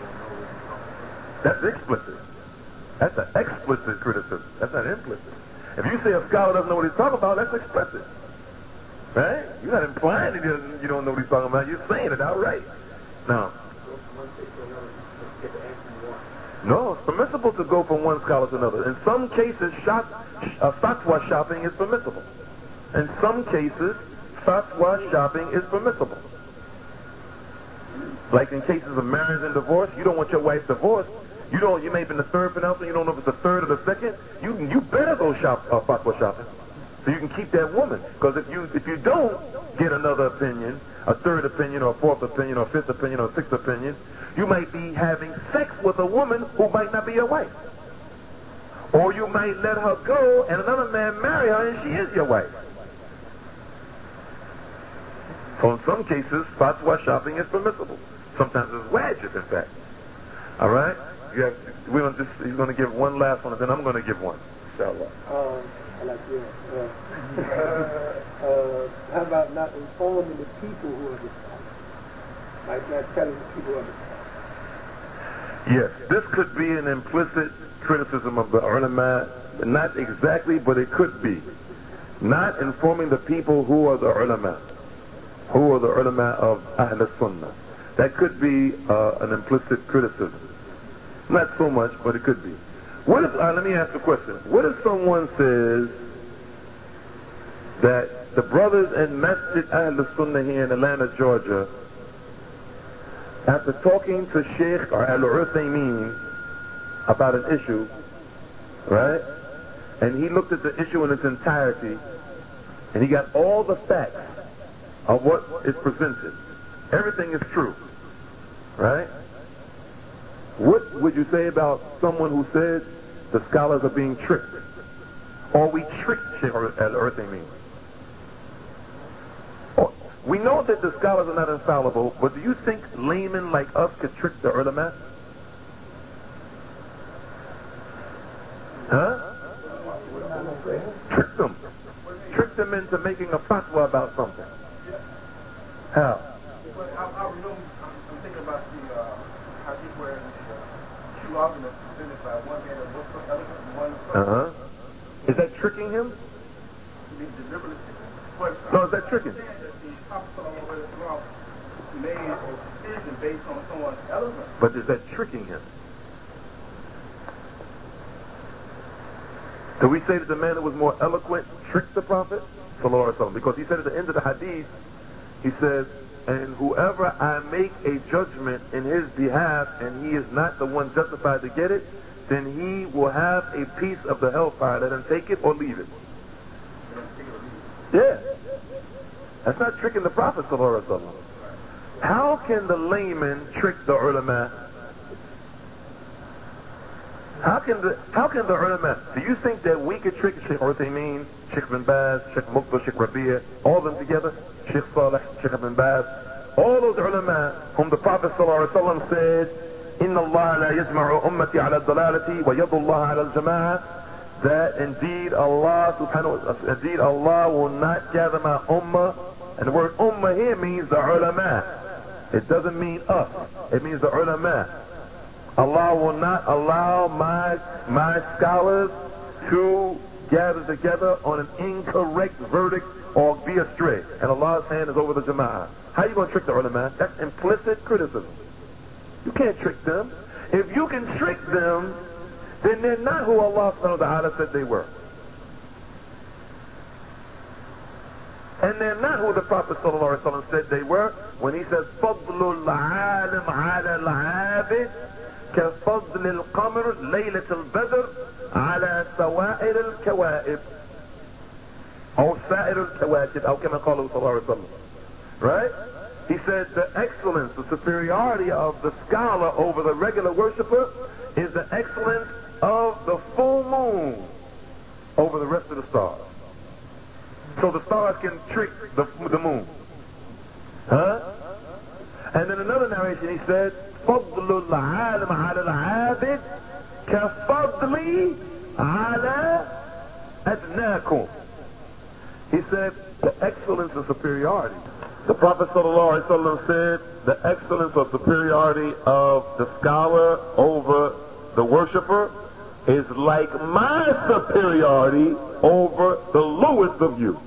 That's explicit. That's an explicit criticism. That's not implicit. If you say a scholar doesn't know what he's talking about, that's explicit. Right? You're not implying that he doesn't, you don't know what he's talking about. You're saying it outright. No. No, it's permissible to go from one scholar to another. In some cases, shop, uh, fatwa shopping is permissible. In some cases, fatwa shopping is permissible. Like in cases of marriage and divorce, you don't want your wife divorced. You don't. You may have been the third pronouncement. You don't know if it's the third or the second. You you better go shop uh, fatwa shopping, so you can keep that woman. Because if you if you don't get another opinion, a third opinion, or a fourth opinion, or a fifth opinion, or a sixth opinion, you might be having sex with a woman who might not be your wife, or you might let her go and another man marry her and she is your wife. So in some cases, fatwa shopping is permissible. Sometimes it's wajib, in fact. All right. You have, we're gonna just, he's going to give one last one, and then I'm going to give one. Inshallah. Um, I like you. Uh, uh, how about not informing the people who are the scholars? Like not telling the people who are the scholars. Yes, this could be an implicit criticism of the ulama. Not exactly, but it could be. Not informing the people who are the ulama. Who are the ulama of Ahl Sunnah. That could be uh, an implicit criticism. Not so much, but it could be. What if, uh, let me ask a question. What if someone says that the brothers in Masjid Ahl Sunnah here in Atlanta, Georgia, after talking to Sheikh or Al-Uthaymeen about an issue, right? And he looked at the issue in its entirety, and he got all the facts of what is presented. Everything is true, right? What would you say about someone who said the scholars are being tricked? Or we tricked Sheikh Al-Uthaymeen? We know that the scholars are not infallible, but do you think laymen like us could trick the ulama? Huh? Trick them. Trick them into making a fatwa about something. How? Well, I, I remember, I'm, I'm thinking about the uh, hadith where the two arguments presented by one man and one so eloquent and one so... Uh-huh. Is that tricking him? To be deliberately tricking. No, is that tricking? That the Prophet made a decision based on someone's eloquence. But is that tricking him? Do we say that the man that was more eloquent tricked the Prophet? Sallallahu Alaihi Wasallam. Because he said at the end of the hadith, he says, and whoever I make a judgment in his behalf and he is not the one justified to get it, then he will have a piece of the hellfire. Let him take it or leave it. Yeah. That's not tricking the Prophet Sallallahu Alaihi Wasallam. How can the layman trick the ulama? How can the how can the ulama? Do you think that we could trick Sheikh Uthaymeen, Sheikh bin Baz, Sheikh Muqbil, Sheikh Rabi'a, all of them together? Sheikh Saleh, Sheikh bin Baz, all those ulama whom the Prophet Sallallahu Alaihi Wasallam said, "Inna Allah la yajma'u ummati ala dalalati wa yadu Allah ala al-jama'ah." That indeed Allah subhanahu wa ta'ala, indeed Allah will not gather my ummah, and the word ummah here means the ulama. It doesn't mean us. It means the ulama. Allah will not allow my my scholars to gather together on an incorrect verdict or be astray. And Allah's hand is over the jama'ah. How are you going to trick the ulama? That's implicit criticism. You can't trick them. If you can trick them, then they're not who Allah subhanahu wa ta'ala said they were. And they're not who the Prophet sallallahu alaihi wasallam said they were when he says, فَضْلُ الْعَالِمْ عَلَى الْعَابِدِ كَفَضْلِ الْقَمْرِ لَيْلَةِ الْبَدْرِ عَلَى سَوَائِرِ الْكَوَائِبِ أو سائر الكواكب أو كما قاله صلى الله عليه وسلم. Right? He said the excellence, the superiority of the scholar over the regular worshiper is the excellence of the full moon over the rest of the stars. So the stars can trick the, the moon. Huh? And then another narration he said, فَضْلُ الْعَالِمَ عَلَى الْعَابِدِ كَفَضْلِ عَلَى أَدْنَاكُمْ. He said the excellence and superiority. The Prophet sallallahu alaihi wasallam said the excellence or superiority of the scholar over the worshiper is like my superiority over the lowest of you.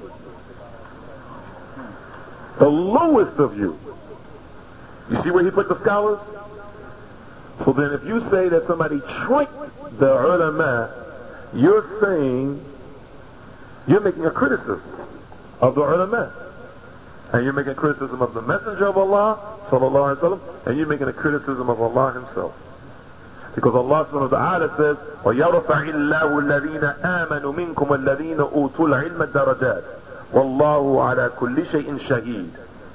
The lowest of you. You see where he put the scholars? So then if you say that somebody tricked the ulama, you're saying, you're making a criticism of the ulama. And you're making a criticism of the Messenger of Allah, sallallahu alaihi wasallam, and you're making a criticism of Allah Himself. Because Allah subhanahu wa ta'ala says, وَيَرْفَعِ اللَّهُ الَّذِينَ آمَنُوا مِنْكُمْ وَالَّذِينَ أُوتُوا الْعِلْمَ الدَّرَجَاتِ وَاللَّهُ عَلَى كُلِّ شَيْءٍ شَهِيدٌ.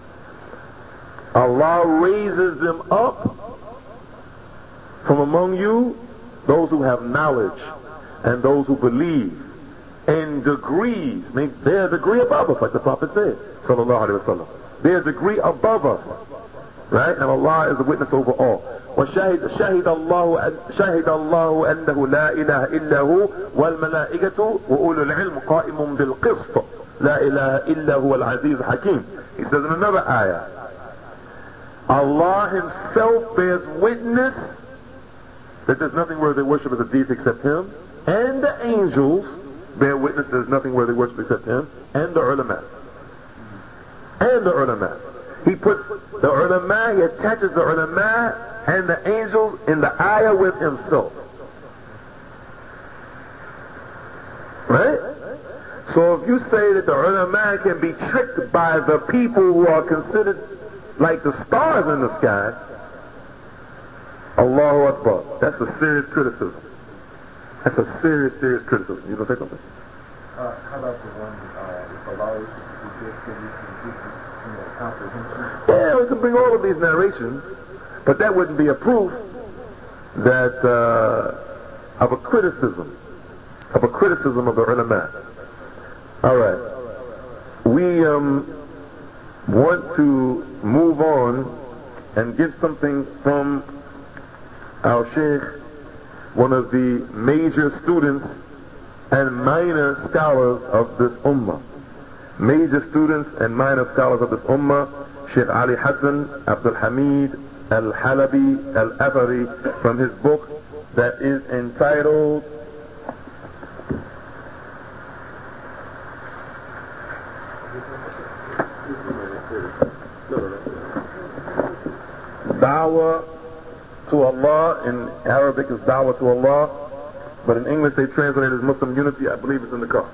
Allah raises them up from among you, those who have knowledge and those who believe, in degrees. I mean, they're a degree above us, like the Prophet said, sallallahu alaihi wasallam. They're a degree above us, right? And Allah is a witness over all. وشهد شهد الله شهد الله أنه لا إله إلا هو والملائكة وأولو العلم قائم بالقسط لا إله إلا هو العزيز الحكيم. He says in another ayah, Allah Himself bears witness that there's nothing worthy of worship as a deity except Him, and the angels bear witness there's nothing worthy of worship except Him, and the ulama. And the ulama. He puts the ulama, he attaches the ulama and the angels in the ayah with Himself. Right? So if you say that the ulama can be tricked by the people who are considered like the stars in the sky, Allahu Akbar. That's a serious criticism. That's a serious, serious criticism. You gonna say something? Uh, how about the one uh, if Allah is just so we can get you know, comprehension? Yeah, we can bring all of these narrations, but that wouldn't be a proof that uh, of a criticism, of a criticism of the ulama. All right, we um, want to move on and give something from our Sheikh, one of the major students and minor scholars of this ummah. Major students and minor scholars of this ummah, Sheikh Ali Hassan Abdul Hamid Al-Halabi Al-Athari, from his book that is entitled Dawah to Allah. In Arabic is Dawah to Allah, but in English they translate it as Muslim Unity. I believe it's in the car.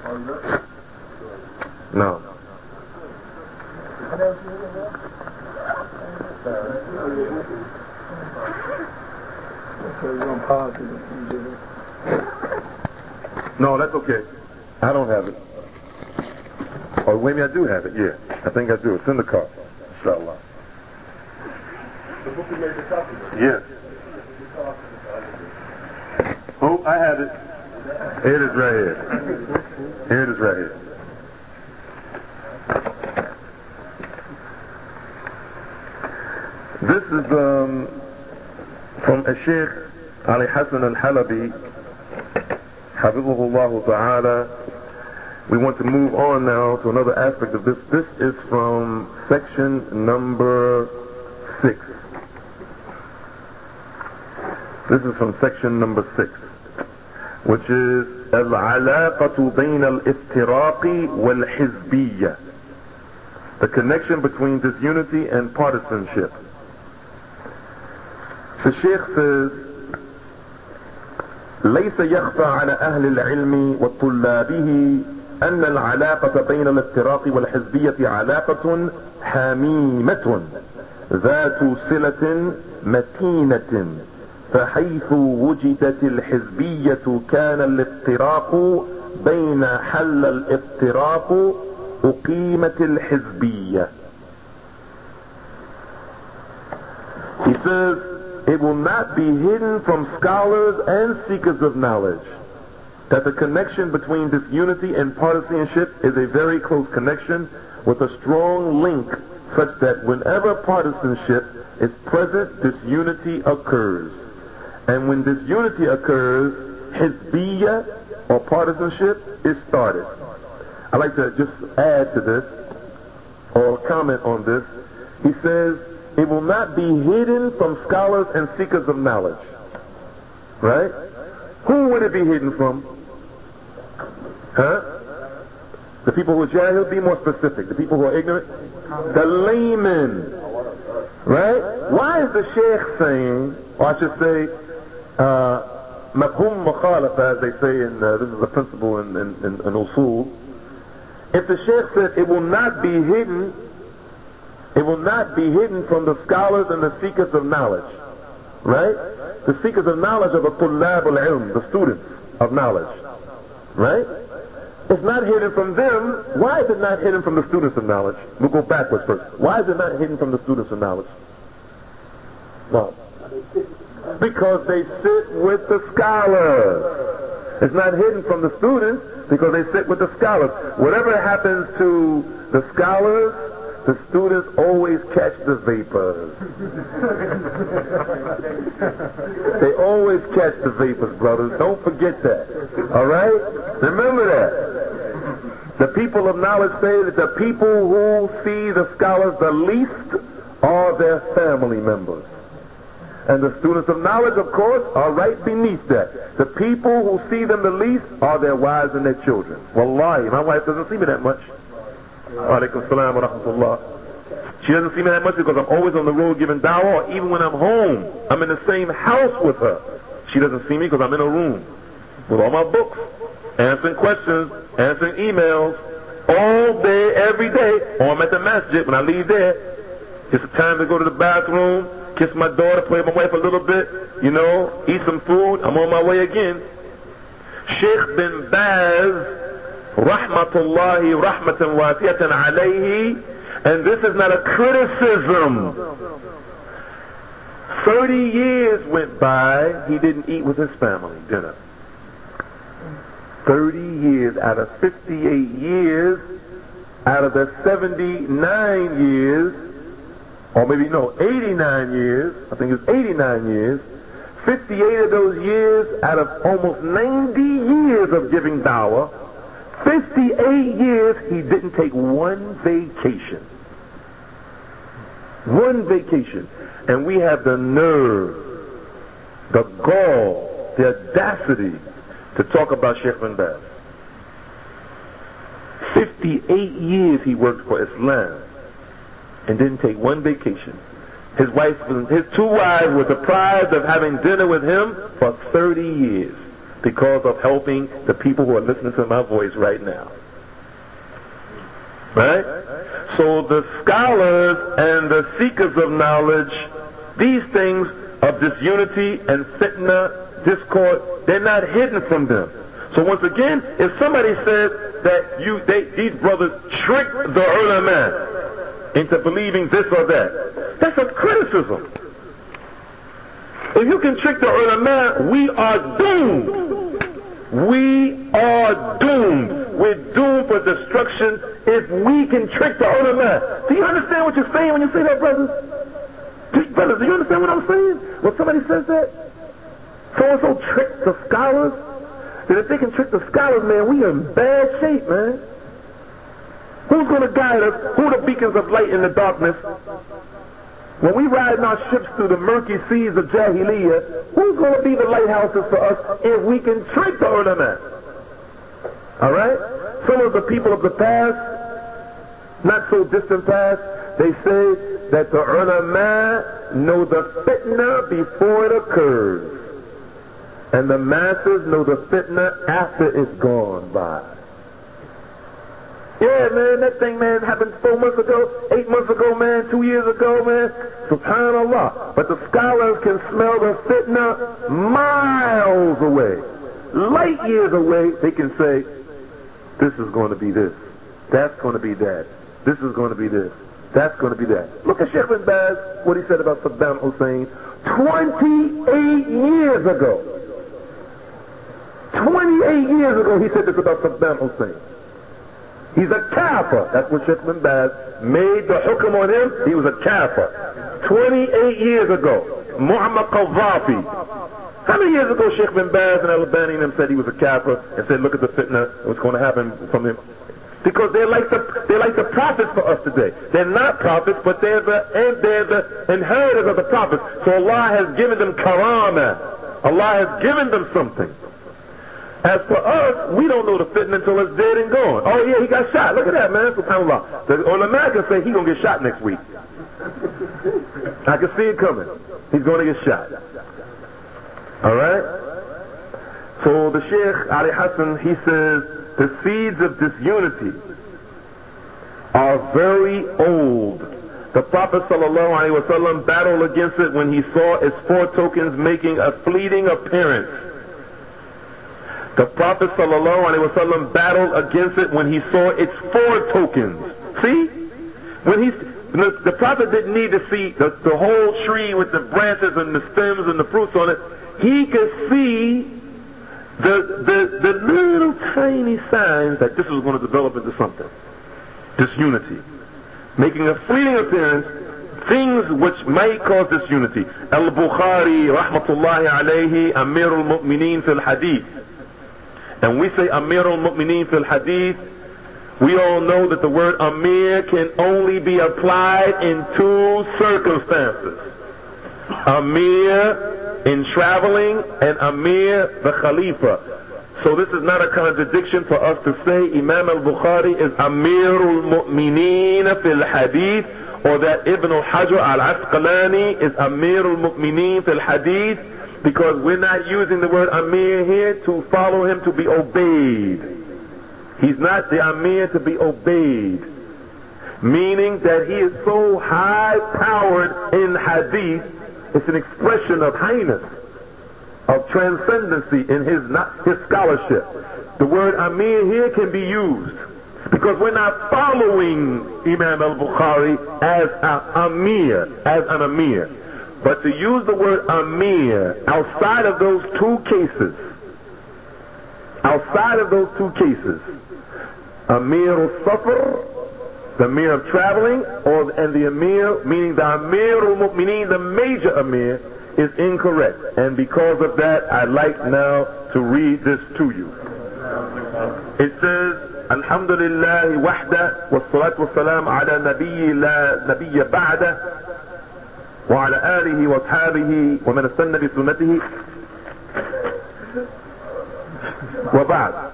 No. No, that's okay. I don't have it. Or maybe I do have it, yeah. I think I do. It's in the car. Inshallah. The book you made the copy of? Yes. Oh, I have it. Here it is right here. Here it is right here. This is um, from a Sheikh Ali Hassan Al-Halabi, Hafizahullah Ta'ala. We want to move on now to another aspect of this. This is from section number six. This is from section number six, which is Al-Alaqatu Bayn Al-Iftiraqi Wal-Hizbiyya, the connection between disunity and partisanship. The Sheikh says, ليس يخفى على أهل العلم وطلابه أن العلاقة بين الافتراق والحزبية علاقة حميمة ذات صلة متينة، فحيث وجدت الحزبية كان الافتراق، بين حل الافتراق أقيمت الحزبية. He says, it will not be hidden from scholars and seekers of knowledge that the connection between disunity and partisanship is a very close connection with a strong link, such that whenever partisanship is present, disunity occurs. And when disunity occurs, hizbiyya or partisanship is started. I'd like to just add to this or comment on this. He says, it will not be hidden from scholars and seekers of knowledge. Right? Who would it be hidden from? Huh? The people who are jahil, be more specific. The people who are ignorant? The laymen. Right? Why is the sheikh saying, or I should say, mafhum mukhalafa, as they say in, uh, this is a principle in, in, in, in usul. If the sheikh said it will not be hidden, it will not be hidden from the scholars and the seekers of knowledge. Right? The seekers of knowledge are the tullab al-ilm, the students of knowledge. Right? It's not hidden from them. Why is it not hidden from the students of knowledge? We'll go backwards first. Why is it not hidden from the students of knowledge? No. Because they sit with the scholars. It's not hidden from the students because they sit with the scholars. Whatever happens to the scholars, the students always catch the vapors. They always catch the vapors, brothers. Don't forget that. All right? Remember that. The people of knowledge say that the people who see the scholars the least are their family members. And the students of knowledge, of course, are right beneath that. The people who see them the least are their wives and their children. Wallahi, my wife doesn't see me that much. Alaikum salam wa rahmatullah. She doesn't see me that much because I'm always on the road giving dawah, or even when I'm home, I'm in the same house with her. She doesn't see me because I'm in a room with all my books, answering questions, answering emails, all day, every day, or I'm at the masjid when I leave there. It's time to go to the bathroom, kiss my daughter, play with my wife a little bit, you know, eat some food, I'm on my way again. Sheikh bin Baz, rahmatullahi rahmatan wasiyatan alayhi, and this is not a criticism. Thirty years went by, he didn't eat with his family dinner. Thirty years out of fifty-eight years, out of the seventy-nine years, or maybe no, eighty-nine years, I think it's eighty-nine years, fifty-eight of those years out of almost ninety years of giving dawah, fifty-eight years he didn't take one vacation. One vacation. And we have the nerve, the gall, the audacity to talk about Sheikh bin Baz. fifty-eight years he worked for Islam and didn't take one vacation. His wife, his two wives were deprived of having dinner with him for thirty years because of helping the people who are listening to my voice right now. Right? So the scholars and the seekers of knowledge, these things of disunity and fitna, discord, they're not hidden from them. So once again, if somebody says that you, they, these brothers tricked the ulama into believing this or that, that's a criticism. If you can trick the ulama, we are doomed. We are doomed. We're doomed for destruction if we can trick the ulama. Do you understand what you're saying when you say that, brothers? Brothers, do you understand what I'm saying? When somebody says that, so-and-so tricked the scholars, that if they can trick the scholars, man, we are in bad shape, man. Who's going to guide us? Who are the beacons of light in the darkness? When we ride in our ships through the murky seas of Jahiliyyah, who's going to be the lighthouses for us if we can trick the ulama? All right? Some of the people of the past, not so distant past, they say that the ulama know the fitna before it occurs. And the masses know the fitna after it's gone by. Yeah, man, that thing, man, happened four months ago, eight months ago, man, two years ago, man. Subhanallah. But the scholars can smell the fitna miles away. Light years away, they can say, this is going to be this. That's going to be that. This is going to be this. That's going to be that. Look at Sheikh bin Baz, what he said about Saddam Hussein twenty-eight years ago. twenty-eight years ago, he said this about Saddam Hussein. He's a kafir. That's what Sheikh bin Baz made the hukm on him. He was a kafir. twenty-eight years ago. Muammar Gaddafi. How many years ago Sheikh bin Baz and Al-Albani and them said he was a kafir and said, look at the fitna, what's going to happen from him? Because they're like the they're like the prophets for us today. They're not prophets, but they're the and they're the inheritors of the prophets. So Allah has given them karama. Allah has given them something. As for us, we don't know the fitna until it's dead and gone. Oh yeah, he got shot. Look at that, man. SubhanAllah. The ulama can say he's going to get shot next week. I can see it coming. He's going to get shot. Alright? So the Sheikh Ali Hassan, he says, the seeds of disunity are very old. The Prophet ﷺ battled against it when he saw its four tokens making a fleeting appearance. The Prophet ﷺ battled against it when he saw its four tokens. See? When he, the, the Prophet didn't need to see the, the whole tree with the branches and the stems and the fruits on it. He could see the, the, the little tiny signs that this was going to develop into something. Disunity. Making a fleeting appearance, things which might cause disunity. Al-Bukhari, rahmatullahi alayhi, Amir al-Mu'mineen fil Hadith. And we say Amir al-Mu'mineen fil Hadith, we all know that the word Amir can only be applied in two circumstances. Amir in traveling and Amir the Khalifa. So this is not a contradiction for us to say Imam al-Bukhari is Amirul Mu'mineen fil Hadith, or that Ibn al-Hajar al-Asqalani is Amirul Mu'mineen fil Hadith, because we're not using the word Amir here to follow him to be obeyed. He's not the Amir to be obeyed. Meaning that he is so high-powered in Hadith, it's an expression of highness, of transcendency in his his scholarship. The word Amir here can be used because we're not following Imam al-Bukhari as an Amir, as an Amir. But to use the word Amir outside of those two cases, outside of those two cases, Amir al-Safar, the Amir of traveling, or and the Amir, meaning the Amir al-Mu'mineen, the major Amir, is incorrect. And because of that, I'd like now to read this to you. It says, Alhamdulillah wahda, wassalatu wassalam ala nabiyyi la nabiyya ba'da, wa ala alihi wa ashabihi, wa man istanna bi sunnatihi, wa ba'd.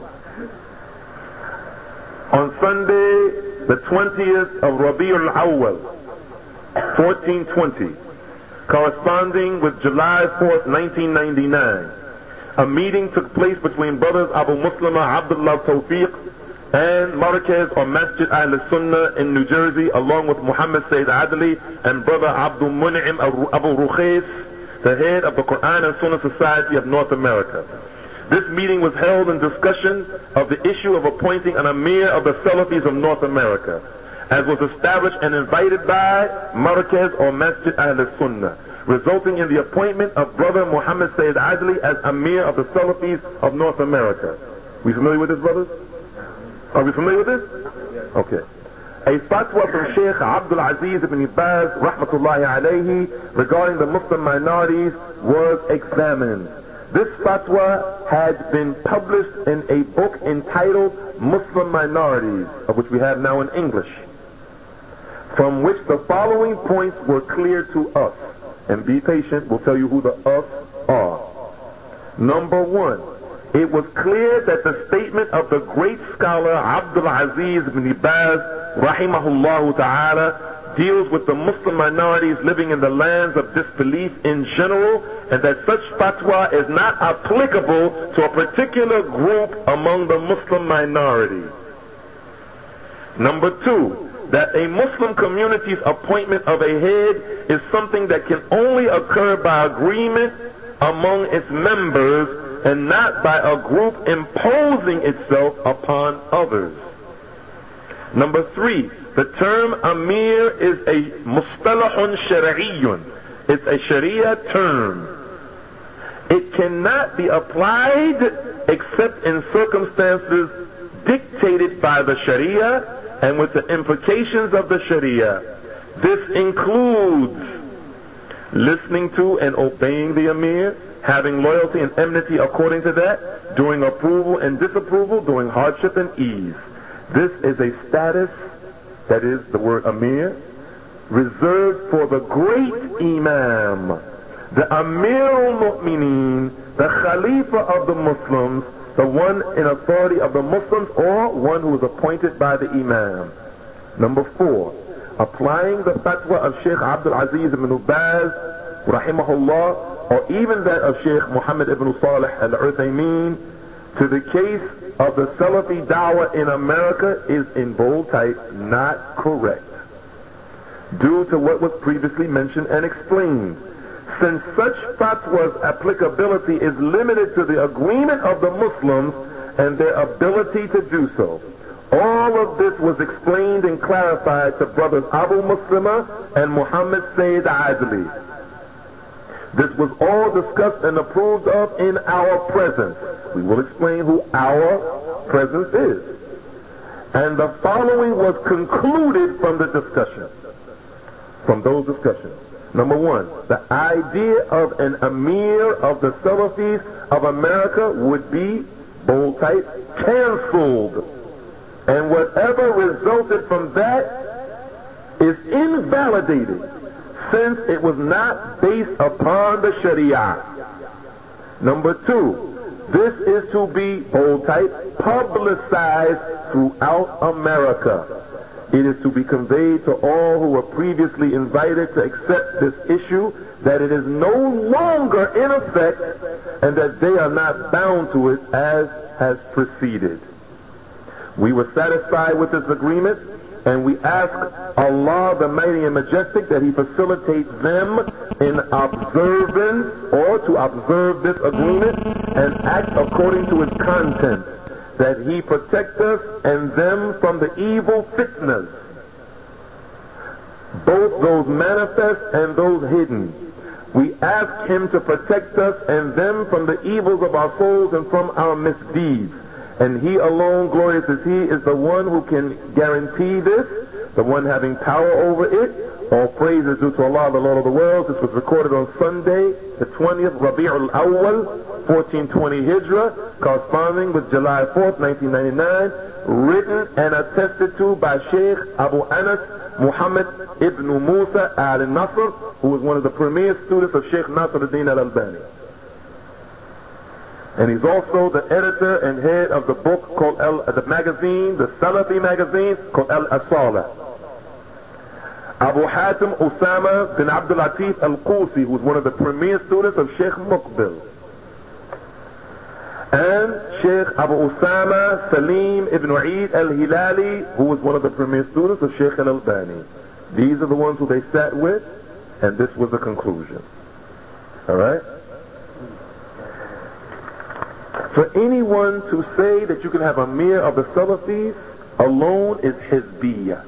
On Sunday, the twentieth of Rabi'ul Awwal, fourteen twenty, corresponding with July fourth, nineteen ninety-nine, a meeting took place between brothers Abu Muslima Abdullah Tawfiq and Markaz or Masjid Ahl Sunnah in New Jersey, along with Muhammad Sayyid Adli and brother Abdul Mun'im Abu Rukhais, the head of the Quran and Sunnah Society of North America. This meeting was held in discussion of the issue of appointing an Amir of the Salafis of North America, as was established and invited by Markaz or Masjid Ahl Sunnah, resulting in the appointment of brother Muhammad Sayyid Adli as Amir of the Salafis of North America. We familiar with this, brothers? Are we familiar with this? Okay. A fatwa from Sheikh Abdul Aziz ibn Baz, rahmatullahi alayhi, regarding the Muslim minorities was examined. This fatwa had been published in a book entitled Muslim Minorities, of which we have now in English, from which the following points were clear to us. And be patient, we'll tell you who the us are. Number one, it was clear that the statement of the great scholar Abdul Aziz ibn Baz, rahimahullah ta'ala, deals with the Muslim minorities living in the lands of disbelief in general, and that such fatwa is not applicable to a particular group among the Muslim minority. Number two, that a Muslim community's appointment of a head is something that can only occur by agreement among its members and not by a group imposing itself upon others. Number three, the term Amir is a mustalahun shari'iyun. It's a Sharia term. It cannot be applied except in circumstances dictated by the Sharia and with the implications of the Sharia. This includes listening to and obeying the Amir, having loyalty and enmity according to that, doing approval and disapproval, doing hardship and ease. This is a status, that is the word Amir, reserved for the great Imam, the Amir al-Mu'mineen, the Khalifa of the Muslims, the one in authority of the Muslims, or one who is appointed by the Imam. Number four, applying the fatwa of Sheikh Abdul Aziz ibn Baz, rahimahullah, or even that of Sheikh Muhammad ibn Salih al-Uthaymeen, to the case of the Salafi da'wah in America is in bold type not correct, due to what was previously mentioned and explained. Since such fatwa's applicability is limited to the agreement of the Muslims and their ability to do so. All of this was explained and clarified to brothers Abu Muslima and Muhammad Sayyid Adli. This was all discussed and approved of in our presence. We will explain who our presence is. And the following was concluded from the discussion. From those discussions. Number one, the idea of an Amir of the Salafis of America would be, bold type, canceled. And whatever resulted from that is invalidated, since it was not based upon the Sharia. Number two, this is to be, bold type, publicized throughout America. It is to be conveyed to all who were previously invited to accept this issue, that it is no longer in effect and that they are not bound to it as has preceded. We were satisfied with this agreement, and we ask Allah the Mighty and Majestic that He facilitates them in observance, or to observe this agreement and act according to its content, that He protect us and them from the evil fitnas, both those manifest and those hidden. We ask Him to protect us and them from the evils of our souls and from our misdeeds. And He alone, glorious as He, is the one who can guarantee this, the one having power over it. All praise is due to Allah, the Lord of the worlds. This was recorded on Sunday, the twentieth Rabi'ul Awwal, fourteen twenty Hijrah, corresponding with July fourth, nineteen ninety-nine, written and attested to by Sheikh Abu Anas Muhammad ibn Musa al-Nasr, who was one of the premier students of Sheikh Nasruddin al-Albani. And he's also the editor and head of the book called Al, the magazine, the Salafi magazine called Al-Asala. Abu Hatim Usama bin Abdul Latif Al-Qusi, who was one of the premier students of Sheikh Muqbil. And Sheikh Abu Usama Salim ibn Eid Al-Hilali, who was one of the premier students of Sheikh Al-Albani. These are the ones who they sat with, and this was the conclusion. Alright? For anyone to say that you can have a Amir of the Salafis alone is Hizbiyah.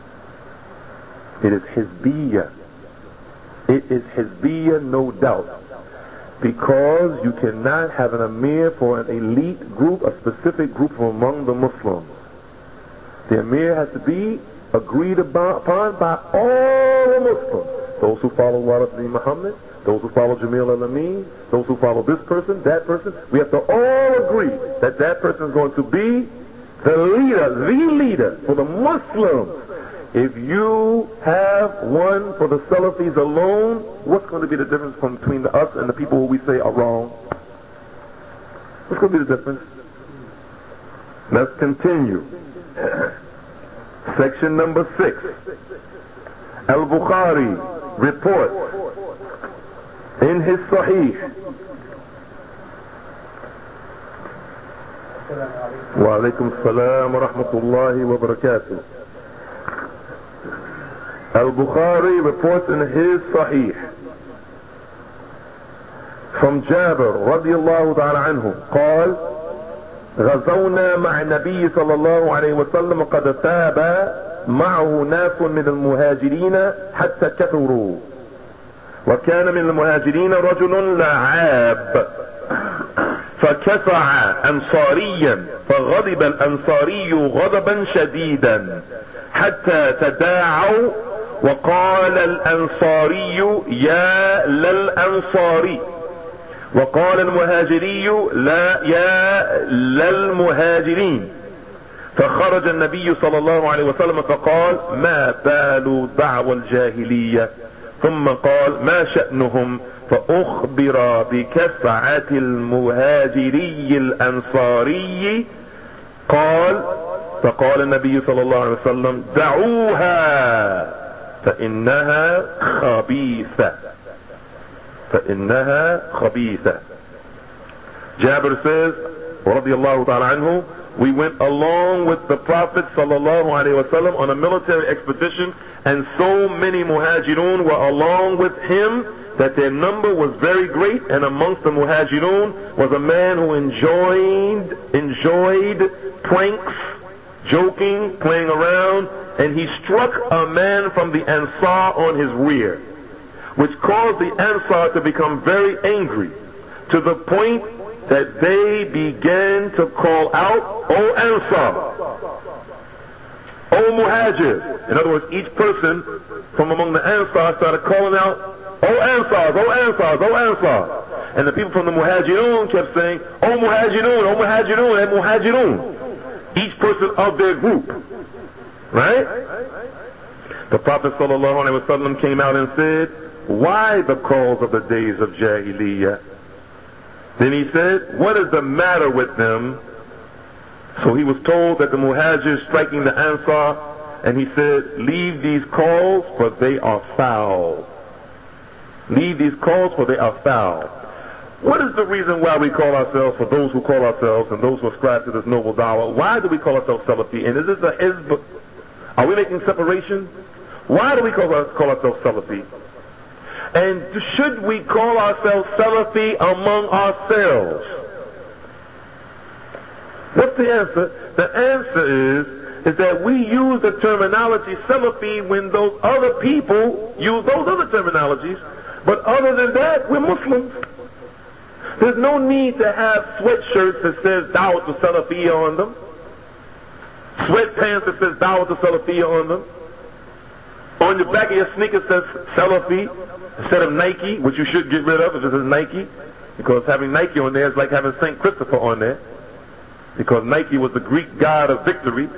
It is Hizbiyah. It is Hizbiyah, no doubt. Because you cannot have an Amir for an elite group, a specific group from among the Muslims. The Amir has to be agreed upon by all the Muslims. Those who follow Walid Muhammad, those who follow Jamil al-Amin, those who follow this person, that person. We have to all agree that that person is going to be the leader, the leader for the Muslims. If you have one for the Salafis alone, what's going to be the difference between us and the people who we say are wrong? What's going to be the difference? Let's continue. Section number six. Al-Bukhari reports in his Sahih. Wa alaikum salam wa rahmatullahi wa barakatuh. Al-Bukhari reports in his Sahih from Jabir radiyallahu ta'ala anhu قال غزونا مع النبي صلى الله عليه وسلم قد تاب معه ناس من المهاجرين حتى كثروا وكان من المهاجرين رجل لعاب فكسع أنصاريا فغضب الأنصاري غضبا شديدا حتى تداعوا وقال الأنصاري يا للأنصاري وقال المهاجري لا يا للمهاجرين فخرج النبي صلى الله عليه وسلم فقال ما بال دعوى الجاهلية ثم قال ما شأنهم فأخبر بكفعة المهاجري الأنصاري قال فقال النبي صلى الله عليه وسلم دعوها فإنها خبيثة فإنها خبيثة. Jabir says رضي الله تعالى عنه, we went along with the Prophet sallallahu alaihi wasallam on a military expedition, and so many muhajirun were along with him that their number was very great, and amongst the muhajirun was a man who enjoyed enjoyed pranks, joking, playing around, and he struck a man from the Ansar on his rear, which caused the Ansar to become very angry, to the point that they began to call out, O Ansar, O Muhajirs. In other words, each person from among the Ansar started calling out, O Ansars, O Ansars, O Ansar. And the people from the Muhajirun kept saying, O Muhajirun, O Muhajirun, and Muhajirun. Each person of their group. Right? The Prophet sallallahu alaihi wasallam came out and said, why the calls of the days of Jahiliyyah? Then he said, what is the matter with them? So he was told that the Muhajirs striking the Ansar, and he said, leave these calls for they are foul. Leave these calls for they are foul. What is the reason why we call ourselves, for those who call ourselves and those who ascribe to this noble dawah, why do we call ourselves Salafi? And is this a hizb? Are we making separation? Why do we call, call ourselves Salafi? And should we call ourselves Salafi among ourselves? What's the answer? The answer is, is that we use the terminology Salafi when those other people use those other terminologies, but other than that, we're Muslims. There's no need to have sweatshirts that says Dawah to Salafiyya on them, sweatpants that says Dawah to Salafiyya on them. On the back of your sneakers says Salafi instead of Nike, which you should get rid of if it says Nike, because having Nike on there is like having Saint Christopher on there, because Nike was the Greek god of victory.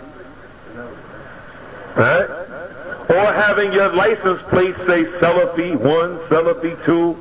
Right? Or having your license plate say Salafi one, Salafi two.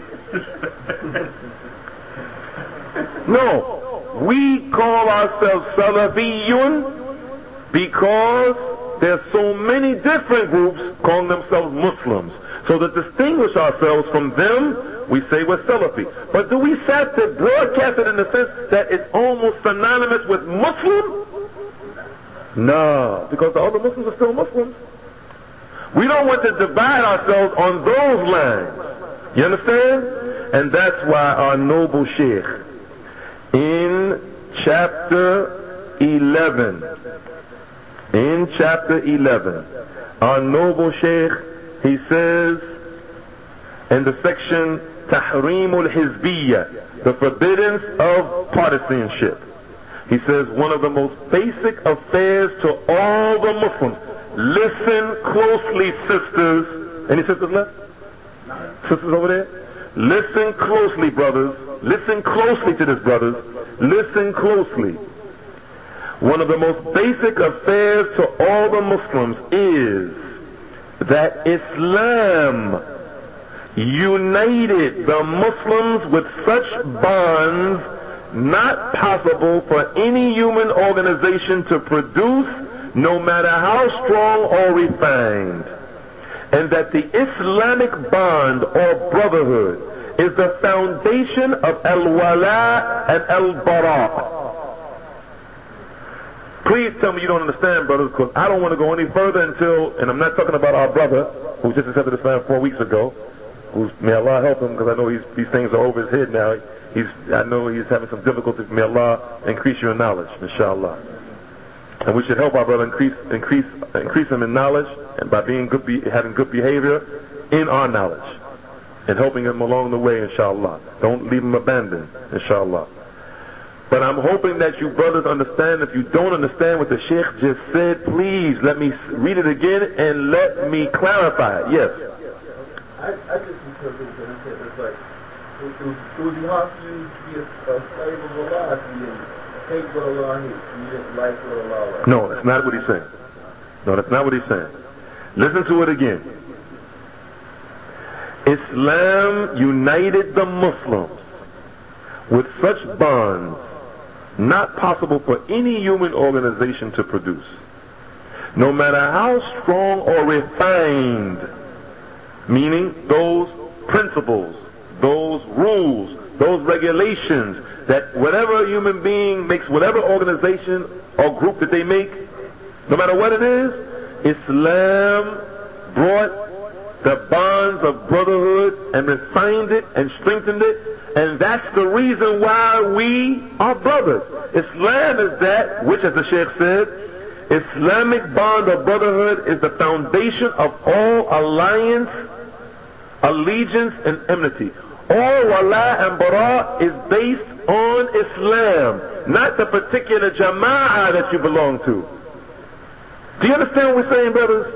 No, we call ourselves Salafiyun because there's so many different groups calling themselves Muslims. So to distinguish ourselves from them, we say we're Salafi. But do we have to broadcast it in the sense that it's almost synonymous with Muslim? No, because the other Muslims are still Muslims. We don't want to divide ourselves on those lines. You understand? And that's why our noble Sheikh, in chapter eleven, in chapter eleven, our noble Sheikh, he says in the section Tahrimul Hizbiyya, the forbiddance of partisanship, he says one of the most basic affairs to all the Muslims. Listen closely, sisters. Any sisters left? Sisters over there? Listen closely, brothers. Listen closely to this, brothers. Listen closely. One of the most basic affairs to all the Muslims is that Islam united the Muslims with such bonds not possible for any human organization to produce, no matter how strong or refined. And that the Islamic bond or brotherhood is the foundation of al-wala and al-bara. Please tell me you don't understand, brothers, because I don't want to go any further until, and I'm not talking about our brother who just accepted Islam four weeks ago, who's, may Allah help him, because I know he's, these things are over his head now. He's, I know he's having some difficulties. May Allah increase your knowledge, inshallah. And we should help our brother increase, increase, increase him in knowledge, and by being good, be, having good behavior in our knowledge, and helping him along the way, inshallah. Don't leave him abandoned, inshallah. But I'm hoping that you brothers understand. If you don't understand what the Sheikh just said, please let me read it again and let me clarify it. Yes. I, I just interpret it and said it's like it, it, was, it would be hard for you to be a, a slave of Allah if you didn't hate what Allah hates and you didn't like what Allah likes. No, that's not what he's saying. No, that's not what he's saying. Listen to it again. Islam united the Muslims with such bonds not possible for any human organization to produce. No matter how strong or refined, meaning those principles, those rules, those regulations, that whatever human being makes, whatever organization or group that they make, no matter what it is, Islam brought the bonds of brotherhood and refined it and strengthened it, and that's the reason why we are brothers. Islam is that which, as the Sheikh said, Islamic bond of brotherhood is the foundation of all alliance, allegiance, and enmity. All wala and bara is based on Islam, not the particular jama'ah that you belong to. Do you understand what we're saying, brothers?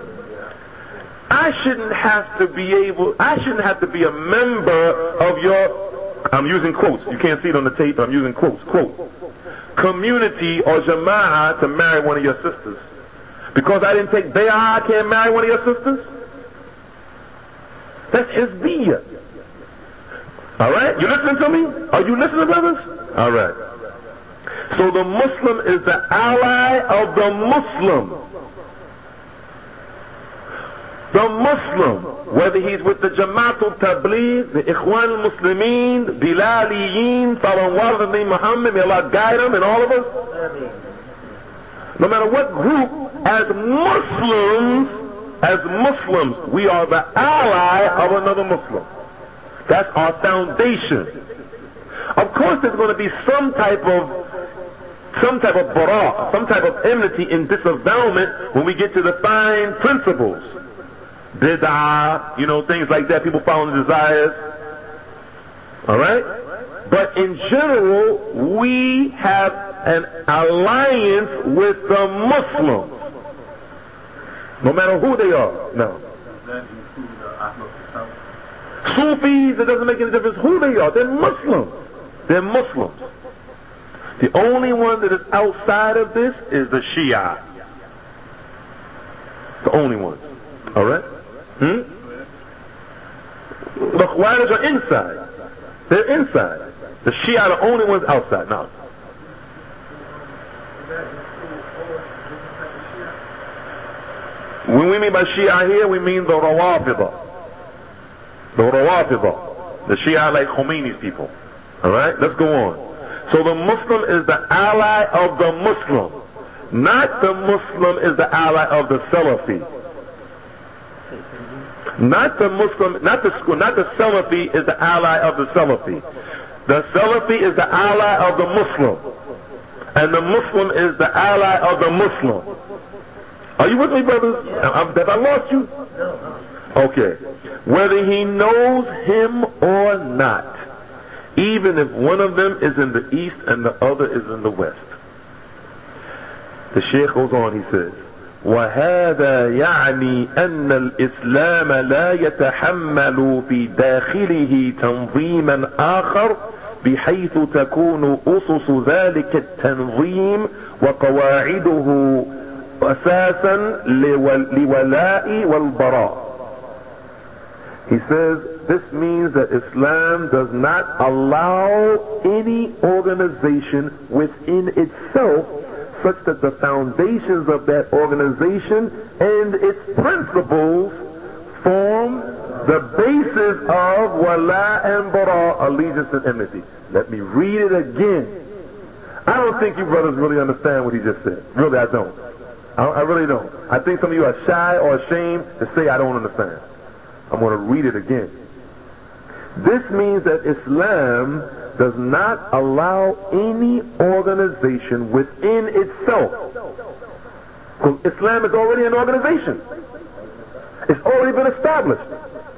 I shouldn't have to be able, I shouldn't have to be a member of your, I'm using quotes, you can't see it on the tape, but I'm using quotes, quote, community or jama'ah to marry one of your sisters. Because I didn't take bay'ah, I can't marry one of your sisters? That's hizbiyah. Alright? You listening to me? Are you listening, brothers? Alright. So the Muslim is the ally of the Muslim. The Muslim, whether he's with the Jamaatul Tabligh, the Ikhwan al-Muslimin, Bilaliyin, Salawat Muhammad, may Allah guide him and all of us. No matter what group, as Muslims, as Muslims, we are the ally of another Muslim. That's our foundation. Of course there's going to be some type of some type of bara, some type of enmity and disavowalment when we get to the fine principles. Bid'ah, you know, things like that, people following desires. Alright? But in general, we have an alliance with the Muslims. No matter who they are. No. Sufis, it doesn't make any difference who they are. They're Muslims. They're Muslims. The only one that is outside of this is the Shia. The only ones. Alright? Hmm? The Khawarij are inside. They're inside. The Shia are the only ones outside. Now. When we mean by Shia here, we mean the Rawafida. The Rawafida. The Shia like Khomeini's people. Alright? Let's go on. So the Muslim is the ally of the Muslim. Not the Muslim is the ally of the Salafi. Not the Muslim, not the school, not the Salafi is the ally of the Salafi. The Salafi is the ally of the Muslim. And the Muslim is the ally of the Muslim. Are you with me, brothers? Have I lost you? Okay. Whether he knows him or not, even if one of them is in the east and the other is in the west. The Shaykh goes on, he says, وهذا يعني أن الإسلام لا يتحمل في داخله تنظيما آخر بحيث تكون أسس ذلك التنظيم وقواعده أساسا لولاء والبراء. He says this means that Islam does not allow any organization within itself such that the foundations of that organization and its principles form the basis of wala and bara, allegiance and enmity. Let me read it again. I don't think you brothers really understand what he just said. Really, I don't. I, I really don't. I think some of you are shy or ashamed to say I don't understand. I'm going to read it again. This means that Islam does not allow any organization within itself. Because Islam is already an organization. It's already been established.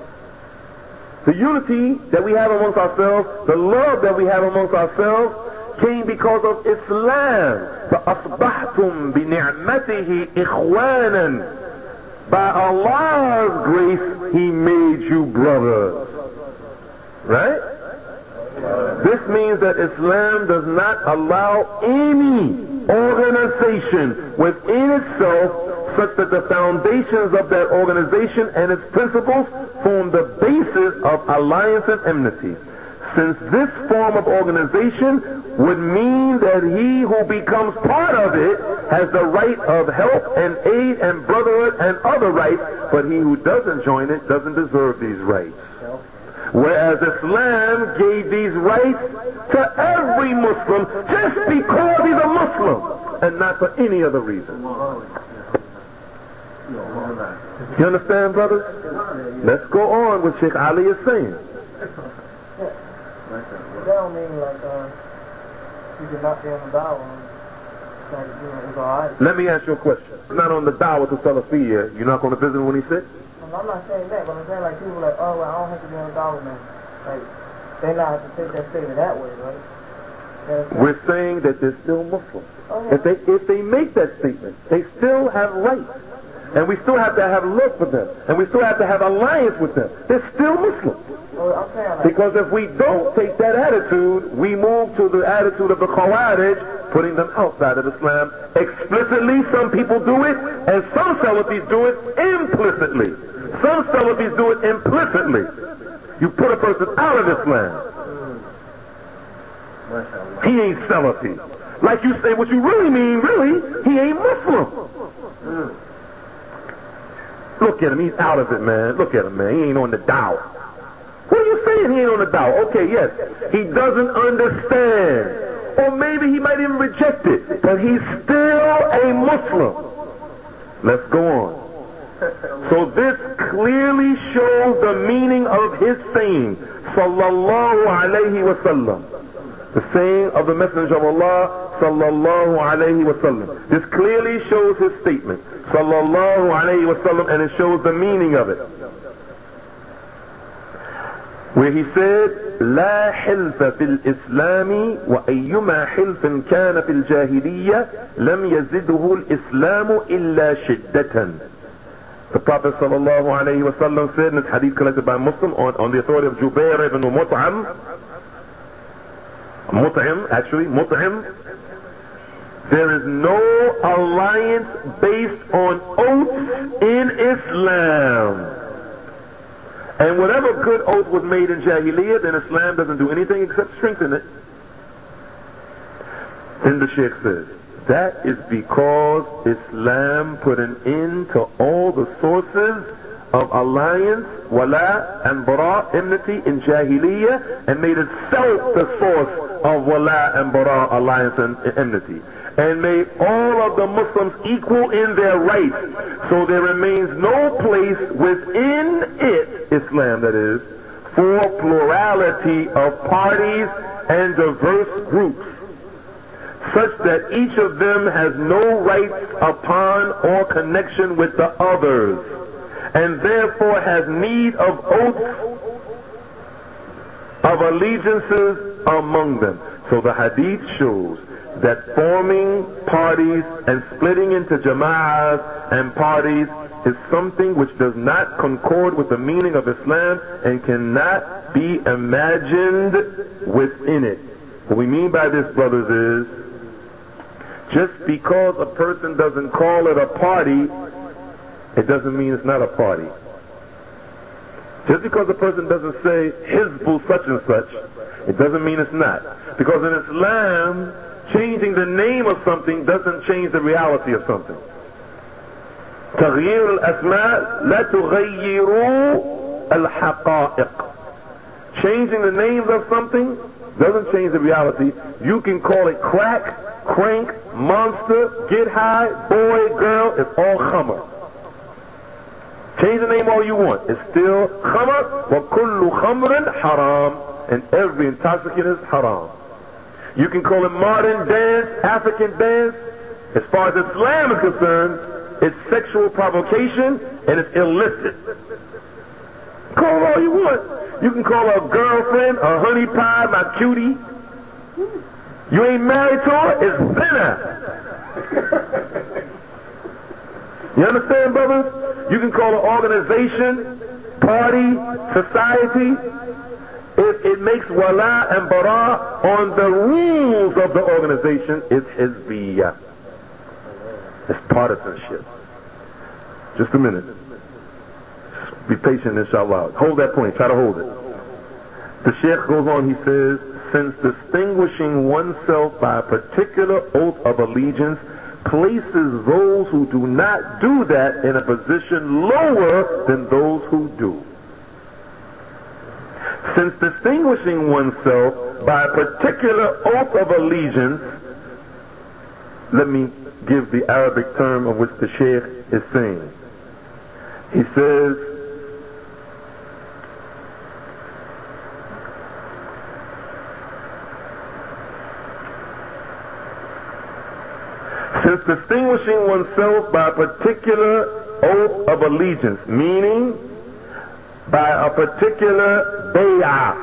The unity that we have amongst ourselves, the love that we have amongst ourselves, came because of Islam. فَأَصْبَحْتُمْ بِنِعْمَتِهِ إِخْوَانًا. By Allah's grace, He made you brothers. Right? This means that Islam does not allow any organization within itself such that the foundations of that organization and its principles form the basis of alliance and enmity, since this form of organization would mean that he who becomes part of it has the right of help and aid and brotherhood and other rights, but he who doesn't join it doesn't deserve these rights. Whereas Islam gave these rights to every Muslim just because he's a Muslim and not for any other reason. You understand, brothers? Let's go on with Sheikh Ali is saying. That don't mean like uh, you can knock down the dawah and like, you know, it's alright. Let me ask you a question. Not on the dawah to Salafiyya, you're not going to visit him when he's sick? I'm not saying that, but I'm saying like people like, oh, well, I don't have to be on the dawah, man. Like, they not have to take that statement that way, right? You know We're saying that they're still Muslims. Oh, yeah. If they if they make that statement, they still have rights. And we still have to have love for them. And we still have to have alliance with them. They're still Muslims. Well, I'm saying like, Because if we don't take that attitude, we move to the attitude of the Khawarij, putting them outside of Islam. Explicitly, some people do it, and some Salafis do it implicitly. Some Salafis do it implicitly. You put a person out of Islam. He ain't Salafi. Like you say, what you really mean, really, he ain't Muslim. Look at him, he's out of it, man. Look at him, man. He ain't on the dawah. What are you saying he ain't on the dawah? Okay, yes. He doesn't understand. Or maybe he might even reject it. But he's still a Muslim. Let's go on. So this clearly shows the meaning of his saying, sallallahu alayhi wa sallam. The saying of the Messenger of Allah, sallallahu alayhi wa sallam. This clearly shows his statement, sallallahu alayhi wa sallam, and it shows the meaning of it. Where he said, لا حلف في الإسلام وأيما حلف كان في الجاهلية لم يزده الإسلام إلا شدة. The Prophet sallallahu alayhi wa sallam said in this hadith collected by Muslim on, on the authority of Jubair ibn Mut'am, Mut'im, actually, Mut'im, there is no alliance based on oaths in Islam. And whatever good oath was made in Jahiliyyah, then Islam doesn't do anything except strengthen it. Then the Sheikh says, that is because Islam put an end to all the sources of alliance, wala and bara, enmity in Jahiliyyah, and made itself the source of wala and bara, alliance and enmity, and made all of the Muslims equal in their rights. So there remains no place within it, Islam that is, for plurality of parties and diverse groups, such that each of them has no rights upon or connection with the others, and therefore has need of oaths of allegiances among them. So the hadith shows that forming parties and splitting into jama'ahs and parties is something which does not concord with the meaning of Islam and cannot be imagined within it. What we mean by this, brothers, is just because a person doesn't call it a party, it doesn't mean it's not a party. Just because a person doesn't say Hizbul such and such, it doesn't mean it's not. Because in Islam, changing the name of something doesn't change the reality of something. تغيير الأسماء لا تغيروا الحقائق. Changing the names of something doesn't change the reality. You can call it crack, crank, monster, get high, boy, girl, it's all khamr. Change the name all you want. It's still khamr, wa kullu khamrin haram, and every intoxicant is haram. You can call it modern dance, African dance. As far as Islam is concerned, it's sexual provocation and it's illicit. Call it all you want. You can call her a girlfriend, a honey pie, my cutie. You ain't married to her, it's zina. You understand, brothers? You can call an organization, party, society. If it makes wala and bara on the rules of the organization, it's hizbiyah. It's partisanship. Just a minute. Just Be patient, inshallah. Hold that point. Try to hold it. The Sheikh goes on, he says, since distinguishing oneself by a particular oath of allegiance places those who do not do that in a position lower than those who do. Since distinguishing oneself by a particular oath of allegiance, let me give the Arabic term of which the Sheikh is saying. He says, since distinguishing oneself by a particular oath of allegiance, meaning by a particular bay'ah,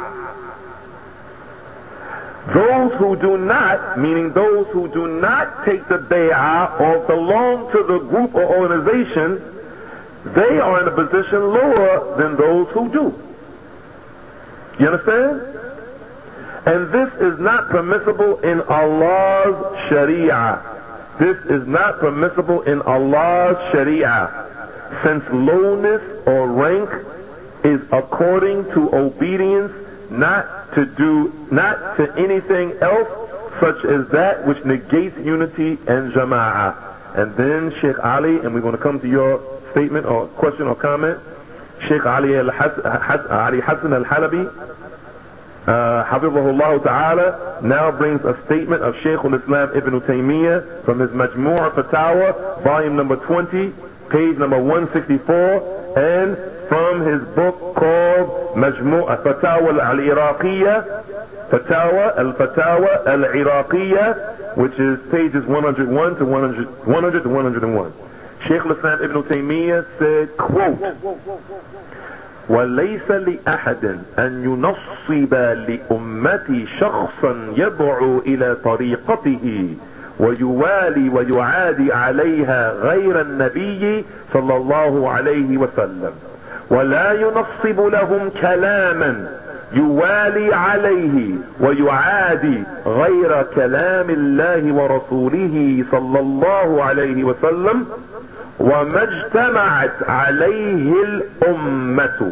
those who do not, meaning those who do not take the bay'ah or belong to the group or organization, they are in a position lower than those who do. You understand? And this is not permissible in Allah's Sharia. This is not permissible in Allah's Sharia, since lowness or rank is according to obedience, not to do, not to anything else, such as that which negates unity and jama'ah. And then Sheikh Ali, and we're going to come to your statement or question or comment. Sheikh Ali Ali Hassan al-Halabi, Uh, Hafizahullah Ta'ala, now brings a statement of Shaykh al-Islam Ibn Taymiyyah from his Majmu' Fatawa, volume number twenty, page number one sixty-four, and from his book called Majmu' Fatawa al-Iraqiyya, Fatawa al-Fatawa al-Iraqiyya, which is pages one hundred one to one hundred, one hundred to one hundred one. Shaykh al-Islam Ibn Taymiyyah said, quote, وليس لأحد أن ينصب لأمتي شخصا يدعو إلى طريقته ويوالي ويعادي عليها غير النبي صلى الله عليه وسلم، ولا ينصب لهم كلاما يوالي عليه ويعادي غير كلام الله ورسوله صلى الله عليه وسلم وما اجتمعت عليه الأمة،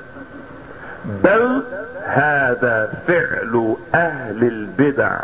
بل هذا فعل أهل البدع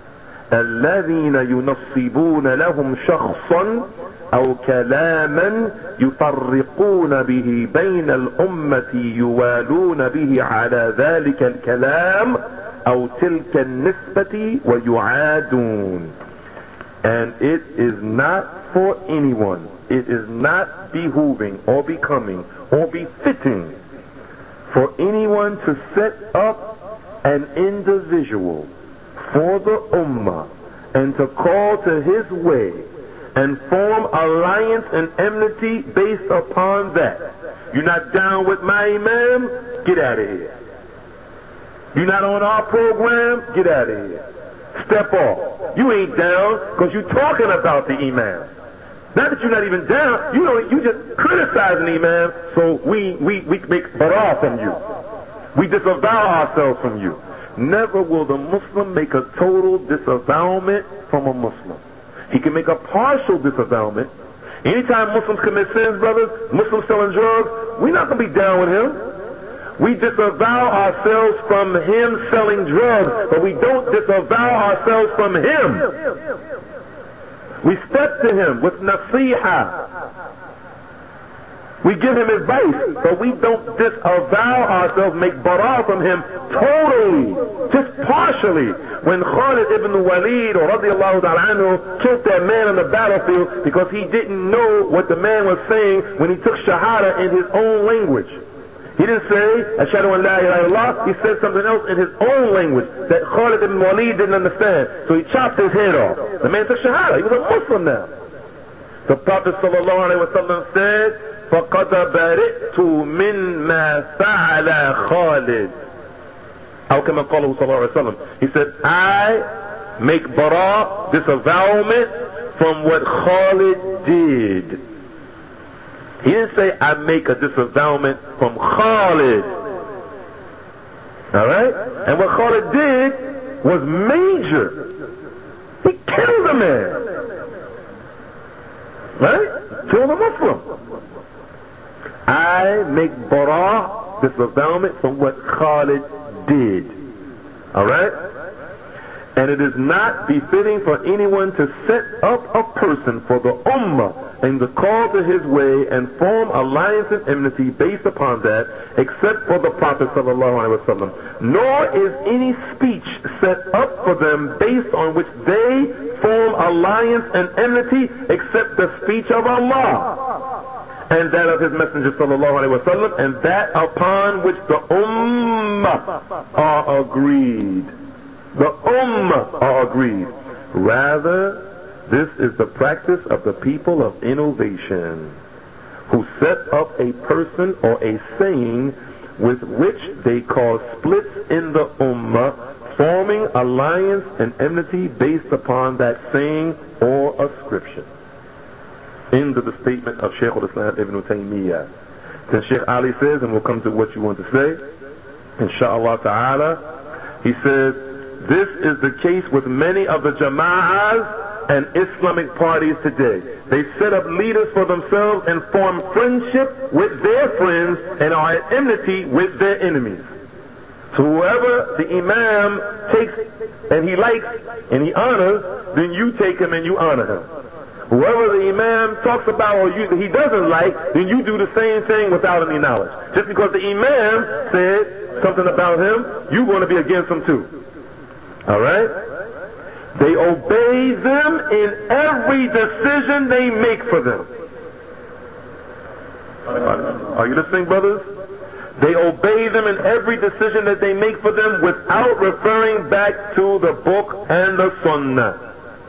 الذين ينصبون لهم شخصا أو كلاما يفرقون به بين الأمة يوالون به على ذلك الكلام أو تلك النسبة ويعادون. And it is not for anyone, it is not behooving or becoming or befitting for anyone to set up an individual for the ummah and to call to his way and form alliance and enmity based upon that. You're not down with my imam? Get out of here. You're not on our program? Get out of here. Step off. You ain't down because you're talking about the imam. Not that you're not even down, you know, you just criticizing the imam, so we, we, we make barah from you. We disavow ourselves from you. Never will the Muslim make a total disavowment from a Muslim. He can make a partial disavowment. Anytime Muslims commit sins, brothers, Muslims selling drugs, we're not going to be down with him. We disavow ourselves from him selling drugs, but we don't disavow ourselves from him. We step to him with nasiha. We give him advice, but we don't disavow ourselves, make bara from him totally, just partially. When Khalid ibn Walid or radiallahu ta'ala anhu killed that man on the battlefield because he didn't know what the man was saying when he took shahada in his own language. He didn't say, Ashhadu an la ilaha illallah. He said something else in his own language that Khalid ibn Walid didn't understand. So he chopped his head off. The man took shahada. He was a Muslim now. The Prophet sallallahu alaihi wasallam said, فَقَدْ بَرِئْتُ مِنْ مَا فَعَلَ خَالِدٍ. How come I call him sallallahu alaihi wasallam? He said, I make bara, disavowment from what Khalid did. He didn't say, I make a disavowment from Khalid. Alright? And what Khalid did was major. He killed a man. Right? Killed a Muslim. I I make bara, disavowalment, from what Khalid did. Alright? And it is not befitting for anyone to set up a person for the ummah in the call to his way and form alliance and enmity based upon that, except for the Prophet sallallahu alaihi wasallam. Nor is any speech set up for them based on which they form alliance and enmity, except the speech of Allah and that of His Messenger sallallahu alaihi wasallam, and that upon which the ummah are agreed. The ummah are agreed. Rather, this is the practice of the people of innovation, who set up a person or a saying with which they cause splits in the ummah, forming alliance and enmity based upon that saying or ascription. End of the statement of Shaykh al-Islam Ibn Taymiyyah. Then Shaykh Ali says, and we'll come to what you want to say, inshaAllah ta'ala, he says, this is the case with many of the jama'ahs and Islamic parties today. They set up leaders for themselves and form friendship with their friends and are at enmity with their enemies. So whoever the imam takes and he likes and he honors, then you take him and you honor him. Whoever the imam talks about or you, he doesn't like, then you do the same thing without any knowledge. Just because the imam said something about him, you're going to be against him too. Alright? They obey them in every decision they make for them. Are you listening, brothers? They obey them in every decision that they make for them without referring back to the book and the sunnah.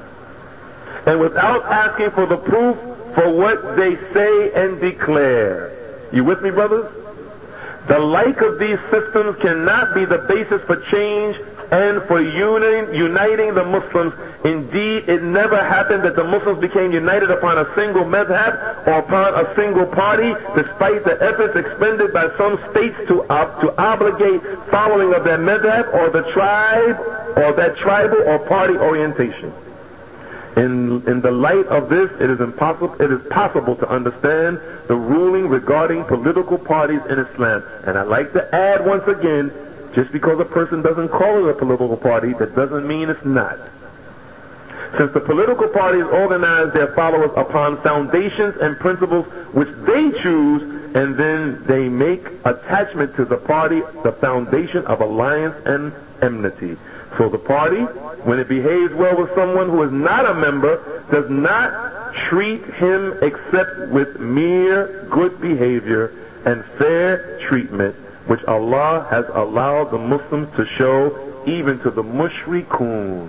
And without asking for the proof for what they say and declare. You with me, brothers? The like of these systems cannot be the basis for change and for uniting, uniting the Muslims. Indeed, it never happened that the Muslims became united upon a single madhab or upon a single party, despite the efforts expended by some states to, ob- to obligate following of their madhab or the tribe or that tribal or party orientation. In, in the light of this, it is impossible, it is possible to understand the ruling regarding political parties in Islam. And I'd like to add once again, just because a person doesn't call it a political party, that doesn't mean it's not. Since the political parties organize their followers upon foundations and principles which they choose, and then they make attachment to the party the foundation of alliance and enmity. So the party, when it behaves well with someone who is not a member, does not treat him except with mere good behavior and fair treatment, which Allah has allowed the Muslims to show even to the mushrikun.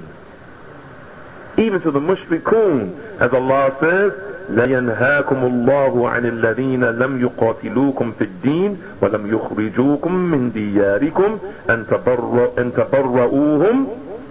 Even to the mushrikun, as Allah says, لا ينهاكم الله عن الذين لم يقاتلوكم في الدين ولم يخرجوكم من دياركم أن تبر أن تبرؤوهم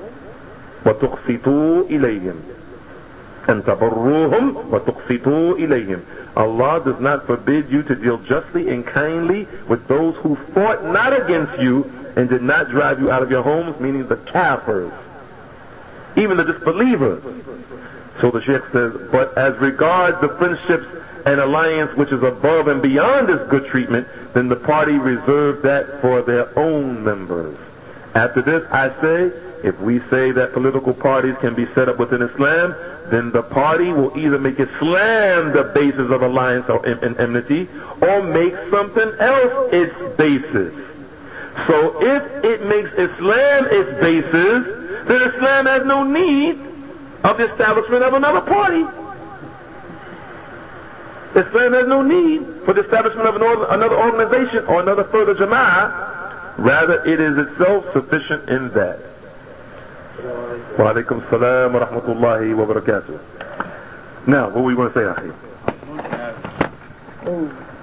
وتقسطوا إليهم أن تبروهم وتقسطوا إليهم. Allah does not forbid you to deal justly and kindly with those who fought not against you and did not drive you out of your homes, meaning the kafirs, even the disbelievers. So the Sheikh says, but as regards the friendships and alliance which is above and beyond this good treatment, then the party reserved that for their own members. After this, I say, if we say that political parties can be set up within Islam, then the party will either make Islam the basis of alliance or enmity, or make something else its basis. So if it makes Islam its basis, then Islam has no need of the establishment of another party. Islam has no need for the establishment of another organization or another further jama'ah. Rather, it is itself sufficient in that. Wa alaikum salam wa rahmatullahi wa barakatuh. Now, what we want to say, Akhi?